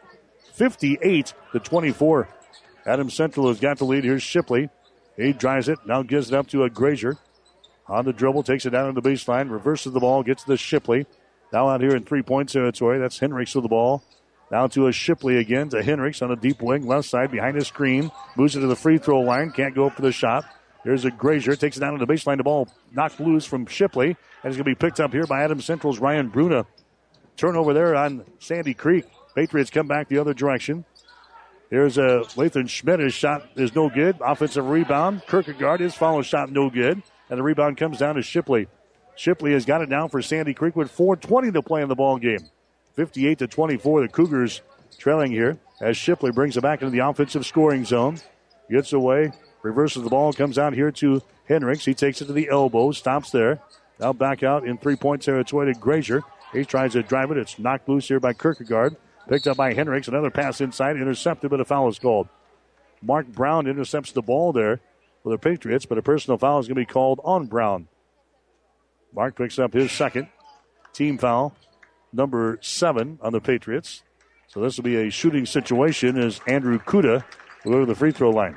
58-24. Adams Central has got the lead. Here's Shipley. He drives it, now gives it up to a Grazier. On the dribble, takes it down to the baseline, reverses the ball, gets to the Shipley. Now out here in 3-point territory, that's Henricks with the ball. Now to a Shipley again, to Henricks on a deep wing, left side, behind the screen. Moves it to the free throw line, can't go up for the shot. Here's a Grazier, takes it down to the baseline. The ball knocked loose from Shipley, and it's going to be picked up here by Adams Central's Ryan Bruna. Turnover there on Sandy Creek. Patriots come back the other direction. Here's Lathan Schmidt. His shot is no good. Offensive rebound. Kierkegaard, his follow shot no good. And the rebound comes down to Shipley. Shipley has got it down for Sandy Creek with 4:20 to play in the ball game. 58-24, the Cougars trailing here as Shipley brings it back into the offensive scoring zone. Gets away, reverses the ball, comes out here to Henricks. He takes it to the elbow, stops there. Now back out in 3-point territory to Grazier. He tries to drive it. It's knocked loose here by Kierkegaard. Picked up by Henricks. Another pass inside, intercepted, but a foul is called. Mark Brown intercepts the ball there for the Patriots, but a personal foul is going to be called on Brown. Mark picks up his second team foul, number 7 on the Patriots. So this will be a shooting situation as Andrew Kuda will go to the free throw line.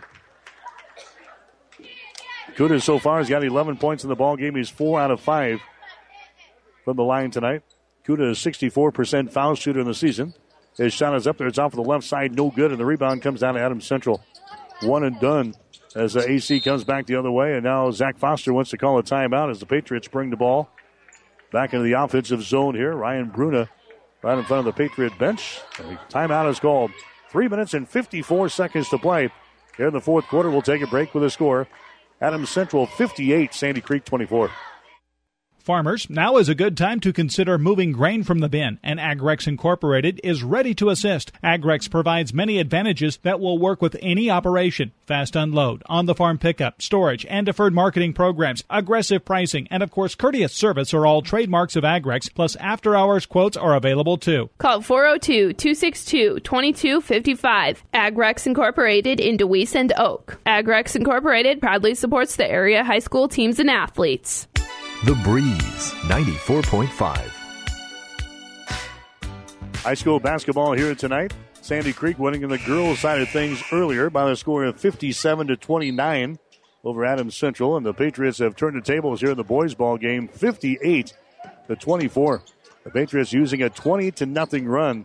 Kuda so far has got 11 points in the ball game. He's 4 out of 5 from the line tonight. Kuda is 64% foul shooter in the season. His shot is up there. It's off the left side. No good. And the rebound comes down to Adams Central. One and done as AC comes back the other way. And now Zach Foster wants to call a timeout as the Patriots bring the ball back into the offensive zone here. Ryan Bruna right in front of the Patriot bench. And the timeout is called. 3 minutes and 54 seconds to play. Here in the fourth quarter, we'll take a break with a score. Adams Central 58, Sandy Creek 24. Farmers, now is a good time to consider moving grain from the bin, and Agrex Incorporated is ready to assist. Agrex provides many advantages that will work with any operation. Fast unload, on-the-farm pickup, storage, and deferred marketing programs, aggressive pricing, and of course courteous service are all trademarks of Agrex, plus after-hours quotes are available too. Call 402-262-2255. Agrex Incorporated in DeWeese and Oak. Agrex Incorporated proudly supports the area high school teams and athletes. The Breeze, 94.5. High school basketball here tonight. Sandy Creek winning in the girls' side of things earlier by the score of 57-29 over Adams Central. And the Patriots have turned the tables here in the boys' ball game, 58-24. The Patriots using a 20-0 run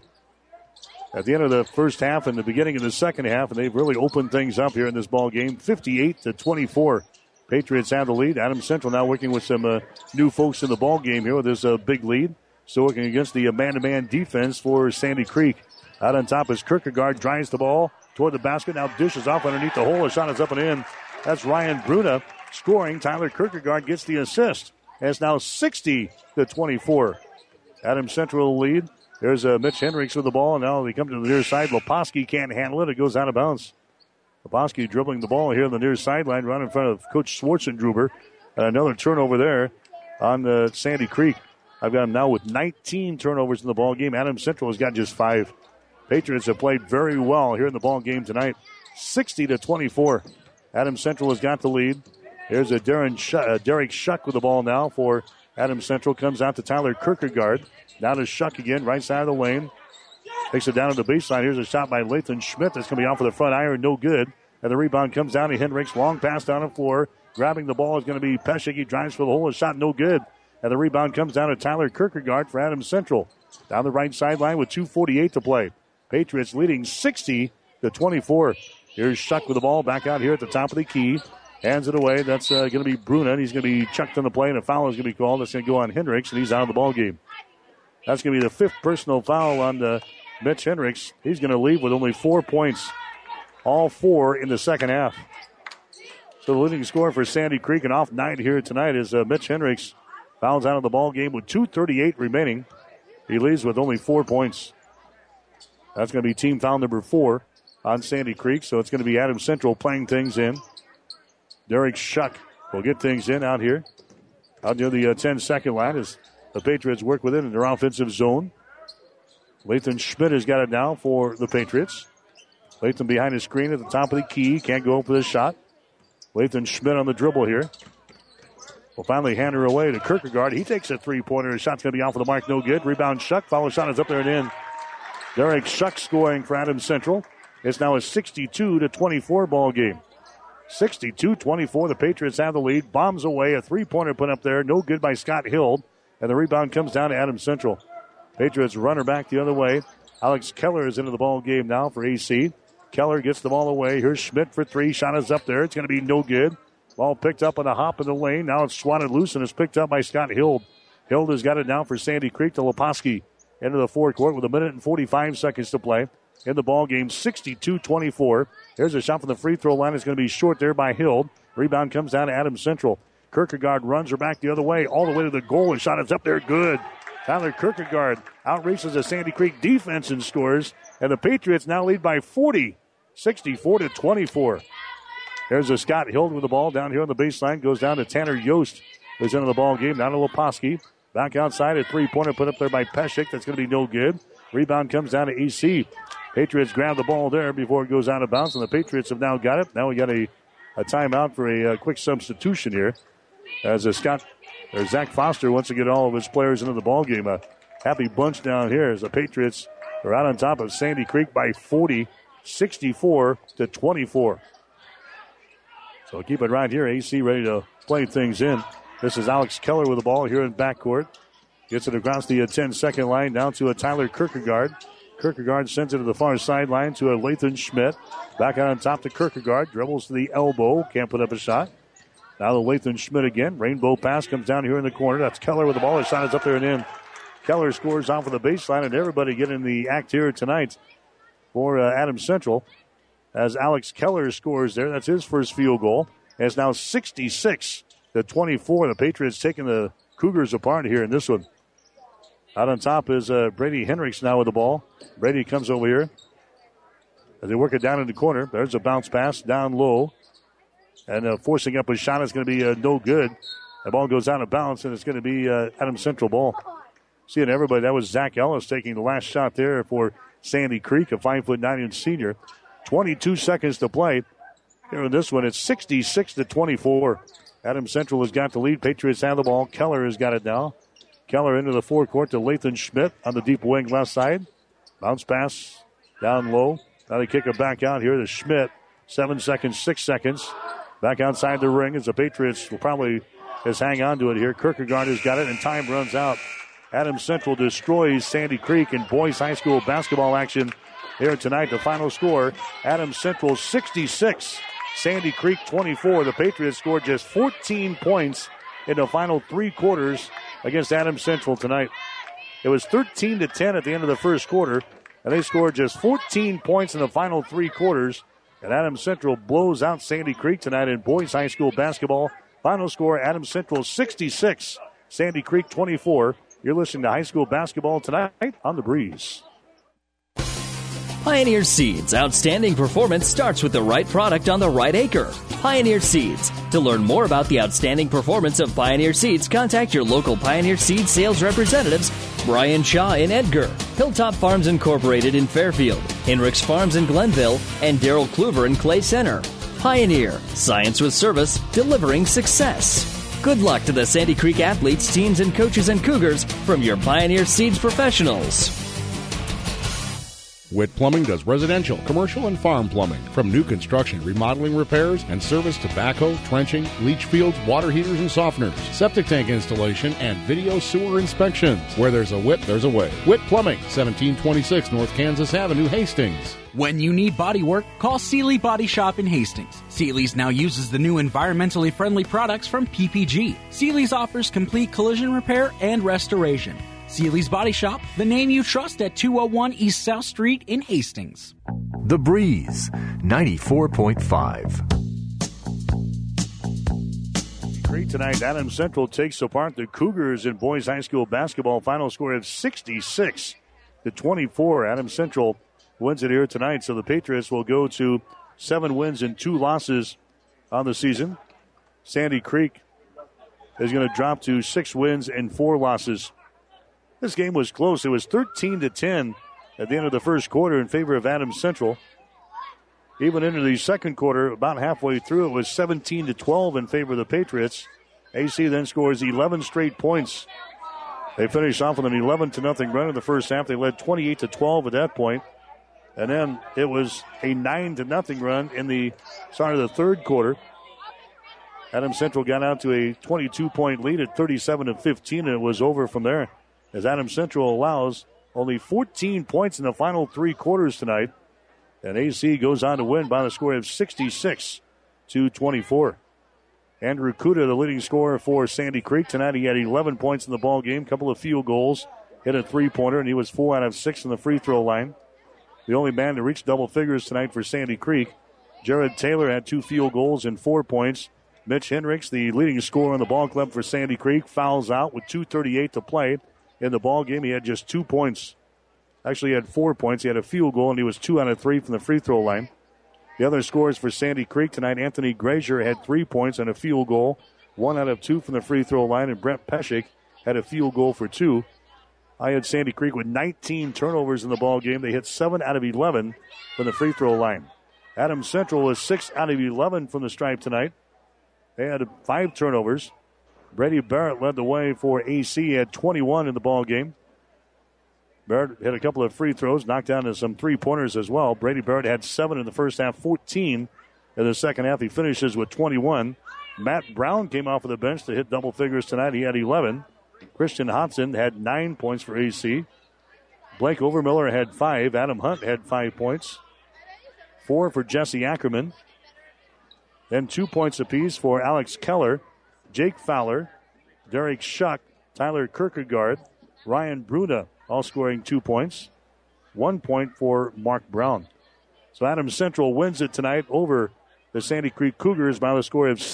at the end of the first half and the beginning of the second half, and they've really opened things up here in this ball game, 58-24. Patriots have the lead. Adams Central now working with some new folks in the ball game here with this big lead. So working against the man-to-man defense for Sandy Creek. Out on top is Kierkegaard, drives the ball toward the basket. Now dishes off underneath the hole. A shot is up and in. That's Ryan Bruna scoring. Tyler Kierkegaard gets the assist. And it's now 60-24. Adams Central lead. There's Mitch Henricks with the ball. Now they come to the near side. Leposki can't handle it. It goes out of bounds. Leposki dribbling the ball here on the near sideline, right in front of Coach Schwarzendruber. And another turnover there on Sandy Creek. I've got him now with 19 turnovers in the ball game. Adams Central has got just 5. Patriots have played very well here in the ball game tonight. 60-24. Adams Central has got the lead. Here's a Derek Shuck with the ball now for Adams Central. Comes out to Tyler Kierkegaard. Now to Shuck again, right side of the lane. Takes it down to the baseline. Here's a shot by Lathan Schmidt. That's going to be off of the front iron. No good. And the rebound comes down to Henricks. Long pass down the floor. Grabbing the ball is going to be Peshek. He drives for the hole. A shot no good. And the rebound comes down to Tyler Kierkegaard for Adams Central. Down the right sideline with 2:48 to play. Patriots leading 60-24. Here's Shuck with the ball back out here at the top of the key. Hands it away. That's going to be Bruna. He's going to be chucked on the play, and a foul is going to be called. That's going to go on Henricks, and he's out of the ball game. That's going to be the 5th personal foul on Mitch Henricks. He's going to leave with only 4 points. All 4 in the second half. So the leading scorer for Sandy Creek and off night here tonight is Mitch Henricks. Fouls out of the ball game with 2:38 remaining. He leaves with only 4 points. That's going to be team foul number 4 on Sandy Creek. So it's going to be Adams Central playing things in. Derek Shuck will get things in out here. Out near the 10-second line as the Patriots work with it in their offensive zone. Lathan Schmidt has got it now for the Patriots. Lathan behind his screen at the top of the key. Can't go up with his shot. Lathan Schmidt on the dribble here. Will finally hand her away to Kierkegaard. He takes a three-pointer. His shot's going to be off of the mark. No good. Rebound Shuck. Follow shot is up there and in. Derek Shuck scoring for Adams Central. It's now a 62-24 ball game. 62-24. The Patriots have the lead. Bombs away. A three-pointer put up there. No good by Scott Hill. And the rebound comes down to Adams Central. Patriots runner back the other way. Alex Keller is into the ball game now for AC. Keller gets the ball away. Here's Schmidt for three. Shot is up there. It's going to be no good. Ball picked up on a hop in the lane. Now it's swatted loose and is picked up by Scott Hild. Hild has got it down for Sandy Creek to Leposki into the forecourt with 1 minute and 45 seconds to play. In the ball game, 62-24. There's a shot from the free throw line. It's going to be short there by Hild. Rebound comes down to Adams Central. Kierkegaard runs her back the other way, all the way to the goal, and shot is up there. Good. Tyler Kierkegaard outreaches the Sandy Creek defense and scores. And the Patriots now lead by 40, 64-24. There's a Scott Hild with the ball down here on the baseline. Goes down to Tanner Yost, who's into the ball game. Down to Leposki. Back outside, a three-pointer put up there by Pesek. That's going to be no good. Rebound comes down to AC. Patriots grab the ball there before it goes out of bounds, and the Patriots have now got it. Now we got a timeout for a quick substitution here. As Zach Foster wants to get all of his players into the ball game. A happy bunch down here as the Patriots are out on top of Sandy Creek by 40, 64-24. So keep it right here. AC ready to play things in. This is Alex Keller with the ball here in backcourt. Gets it across the 10-second line down to a Tyler Kierkegaard. Kierkegaard sends it to the far sideline to a Lathan Schmidt. Back out on top to Kierkegaard. Dribbles to the elbow. Can't put up a shot. Now the Lathan Schmidt again. Rainbow pass comes down here in the corner. That's Keller with the ball. His shot is up there and in. Keller scores off of the baseline, and everybody getting the act here tonight for Adams Central. As Alex Keller scores there, that's his first field goal. And it's now 66-24. The Patriots taking the Cougars apart here in this one. Out on top is Brady Hendricks now with the ball. Brady comes over here as they work it down in the corner. There's a bounce pass down low. And forcing up a shot is going to be no good. The ball goes out of bounds, and it's going to be Adams Central ball. Seeing everybody, that was Zach Ellis taking the last shot there for Sandy Creek, a 5'9" senior. 22 seconds to play. Here in this one, it's 66-24. Adams Central has got the lead. Patriots have the ball. Keller has got it now. Keller into the forecourt to Lathan Schmidt on the deep wing left side. Bounce pass down low. Now they kick it back out here to Schmidt. 7 seconds, 6 seconds. Back outside the ring as the Patriots will probably just hang on to it here. Kierkegaard has got it, and time runs out. Adams Central destroys Sandy Creek in boys high school basketball action here tonight. The final score, Adams Central 66, Sandy Creek 24. The Patriots scored just 14 points in the final 3 quarters against Adams Central tonight. It was 13-10 at the end of the first quarter, and they scored just 14 points in the final 3 quarters. And Adams Central blows out Sandy Creek tonight in boys high school basketball. Final score, Adams Central 66, Sandy Creek 24. You're listening to high school basketball tonight on The Breeze. Pioneer Seeds. Outstanding performance starts with the right product on the right acre. Pioneer Seeds. To learn more about the outstanding performance of Pioneer Seeds, contact your local Pioneer Seeds sales representatives, Brian Shaw in Edgar, Hilltop Farms Incorporated in Fairfield, Henricks Farms in Glenville, and Darrell Kluver in Clay Center. Pioneer. Science with service, delivering success. Good luck to the Sandy Creek athletes, teams, and coaches and Cougars from your Pioneer Seeds professionals. Witt Plumbing does residential, commercial, and farm plumbing. From new construction, remodeling, repairs, and service to backhoe, trenching, leach fields, water heaters, and softeners, septic tank installation, and video sewer inspections. Where there's a Witt, there's a way. Witt Plumbing, 1726 North Kansas Avenue, Hastings. When you need body work, call Seeley Body Shop in Hastings. Seeley's now uses the new environmentally friendly products from PPG. Seeley's offers complete collision repair and restoration. Seeley's Body Shop, the name you trust at 201 East South Street in Hastings. The Breeze, 94.5. Great tonight. Adams Central takes apart the Cougars in boys high school basketball. Final score of 66-24. Adams Central wins it here tonight, so the Patriots will go to 7 wins and 2 losses on the season. Sandy Creek is going to drop to 6 wins and 4 losses. This game was close. It was 13-10 at the end of the first quarter in favor of Adams Central. Even into the second quarter, about halfway through, it was 17-12 in favor of the Patriots. AC then scores 11 straight points. They finished off with an 11-0 run in the first half. They led 28-12 at that point. And then it was a 9-0 run in the start of the third quarter. Adams Central got out to a 22-point lead at 37-15, and it was over from there, as Adams Central allows only 14 points in the final three quarters tonight. And AC goes on to win by the score of 66-24. Andrew Kuda, the leading scorer for Sandy Creek tonight. He had 11 points in the ball game, couple of field goals, hit a three-pointer, and he was 4 out of 6 in the free throw line. The only man to reach double figures tonight for Sandy Creek. Jared Taylor had 2 field goals and 4 points. Mitch Hendricks, the leading scorer on the ball club for Sandy Creek, fouls out with 2:38 to play in the ball game. He had just 2 points. Actually, he had 4 points. He had a field goal, and he was 2 out of 3 from the free throw line. The other scores for Sandy Creek tonight, Anthony Grazier had 3 points and a field goal, 1 out of 2 from the free throw line, and Brent Peschick had a field goal for 2. I had Sandy Creek with 19 turnovers in the ball game. They hit 7 out of 11 from the free throw line. Adams Central was 6 out of 11 from the stripe tonight. They had 5 turnovers. Brady Barrett led the way for AC. He had 21 in the ball game. Barrett hit a couple of free throws, knocked down some three-pointers as well. Brady Barrett had 7 in the first half, 14 in the second half. He finishes with 21. Matt Brown came off of the bench to hit double figures tonight. He had 11. Christian Hodson had 9 points for AC. Blake Overmiller had 5. Adam Hunt had 5 points. 4 for Jesse Ackerman. Then 2 points apiece for Alex Keller, Jake Fowler, Derek Shuck, Tyler Kierkegaard, Ryan Bruna, all scoring 2 points. 1 point for Mark Brown. So Adams Central wins it tonight over the Sandy Creek Cougars by the score of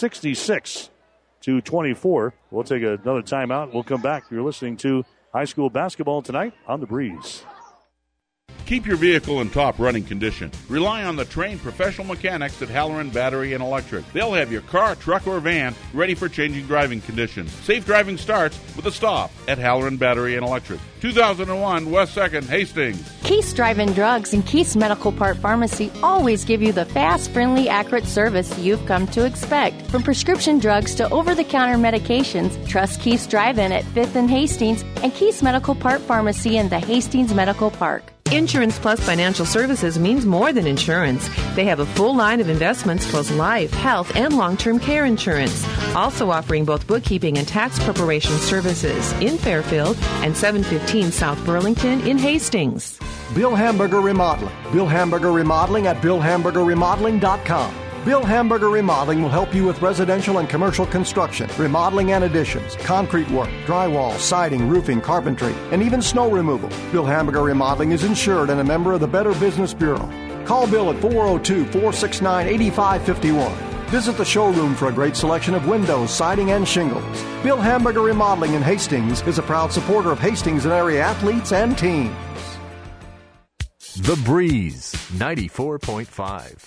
66-24. We'll take another timeout. We'll come back. You're listening to high school basketball tonight on The Breeze. Keep your vehicle in top running condition. Rely on the trained professional mechanics at Halloran Battery and Electric. They'll have your car, truck, or van ready for changing driving conditions. Safe driving starts with a stop at Halloran Battery and Electric. 2001 West 2nd, Hastings. Keith's Drive-In Drugs and Keith's Medical Part Pharmacy always give you the fast, friendly, accurate service you've come to expect. From prescription drugs to over-the-counter medications, trust Keith's Drive-In at 5th and Hastings and Keith's Medical Part Pharmacy in the Hastings Medical Park. Insurance Plus Financial Services means more than insurance. They have a full line of investments plus life, health, and long-term care insurance. Also offering both bookkeeping and tax preparation services in Fairfield and 715 South Burlington in Hastings. Bill Hamburger Remodeling. Bill Hamburger Remodeling at BillHamburgerRemodeling.com. Bill Hamburger Remodeling will help you with residential and commercial construction, remodeling and additions, concrete work, drywall, siding, roofing, carpentry, and even snow removal. Bill Hamburger Remodeling is insured and a member of the Better Business Bureau. Call Bill at 402-469-8551. Visit the showroom for a great selection of windows, siding, and shingles. Bill Hamburger Remodeling in Hastings is a proud supporter of Hastings and area athletes and teams. The Breeze, 94.5.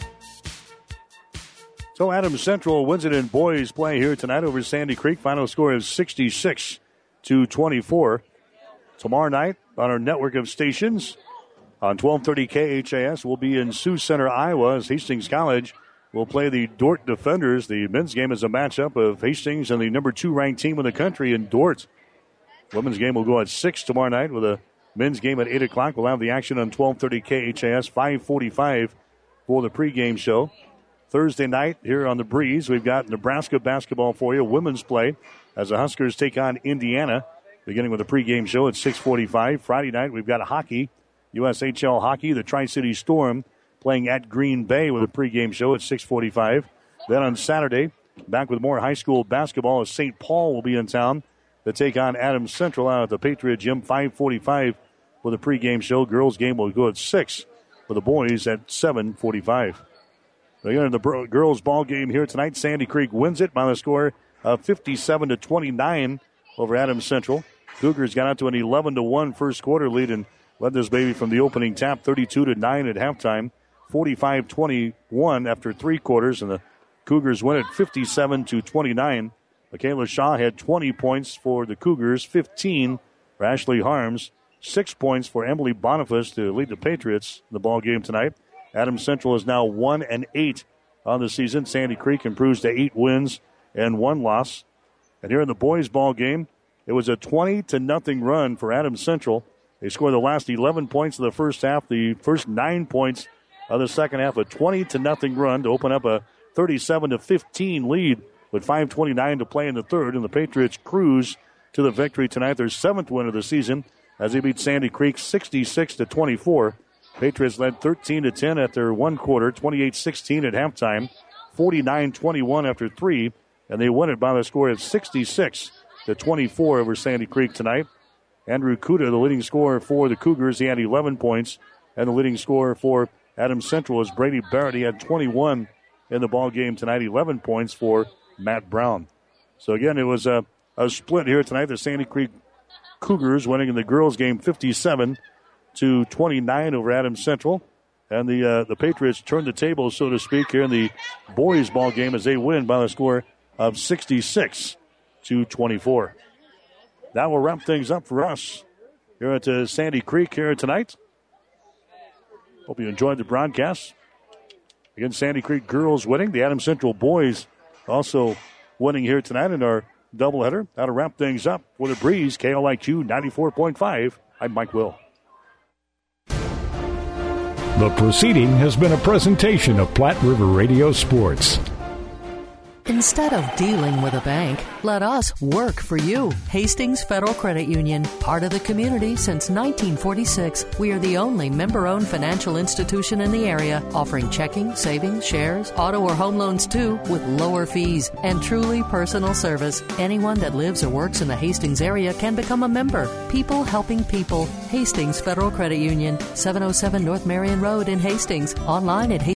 So Adams Central wins it in boys play here tonight over Sandy Creek. Final score is 66-24. Tomorrow night on our network of stations on 1230 KHAS, we'll be in Sioux Center, Iowa, as Hastings College will play the Dordt Defenders. The men's game is a matchup of Hastings and the number 2 ranked team in the country in Dordt. Women's game will go at 6 tomorrow night with a men's game at 8 o'clock. We'll have the action on 1230 KHAS, 5:45 for the pregame show. Thursday night here on The Breeze, we've got Nebraska basketball for you, women's play, as the Huskers take on Indiana, beginning with a pregame show at 6:45. Friday night, we've got hockey, USHL hockey, the Tri-City Storm playing at Green Bay with a pregame show at 6:45. Then on Saturday, back with more high school basketball as St. Paul will be in town to take on Adams Central out at the Patriot Gym, 5:45 for the pregame show. Girls game will go at 6 for the boys at 7:45. Again, the girls' ball game here tonight. Sandy Creek wins it by the score of 57-29 over Adams Central. Cougars got out to an 11-1 first quarter lead and led this baby from the opening tap, 32-9 at halftime, 45-21 after 3 quarters, and the Cougars win it 57-29. Michaela Shaw had 20 points for the Cougars, 15 for Ashley Harms, 6 points for Emily Boniface to lead the Patriots in the ball game tonight. Adams Central is now 1-8 on the season. Sandy Creek improves to 8 wins and 1 loss. And here in the boys' ball game, it was a 20-0 run for Adams Central. They scored the last 11 points of the first half, the first 9 points of the second half. A 20-0 run to open up a 37-15 lead with 5:29 to play in the third. And the Patriots cruise to the victory tonight, their 7th win of the season, as they beat Sandy Creek 66-24. Patriots led 13-10 after one quarter, 28-16 at halftime, 49-21 after 3, and they won it by the score of 66-24 over Sandy Creek tonight. Andrew Kuda, the leading scorer for the Cougars, he had 11 points, and the leading scorer for Adams Central is Brady Barrett. He had 21 in the ball game tonight, 11 points for Matt Brown. So again, it was a split here tonight. The Sandy Creek Cougars winning in the girls game 57-29 over Adams Central. And the Patriots turned the table, so to speak, here in the boys' ball game as they win by the score of 66-24. That will wrap things up for us here at Sandy Creek here tonight. Hope you enjoyed the broadcast. Again, Sandy Creek girls winning. The Adams Central boys also winning here tonight in our doubleheader. That'll wrap things up for the Breeze. KLIQ 94.5. I'm Mike Will. The proceeding has been a presentation of Platte River Radio Sports. Instead of dealing with a bank, let us work for you. Hastings Federal Credit Union, part of the community since 1946. We are the only member-owned financial institution in the area, offering checking, savings, shares, auto or home loans too, with lower fees and truly personal service. Anyone that lives or works in the Hastings area can become a member. People helping people. Hastings Federal Credit Union, 707 North Marion Road in Hastings. Online at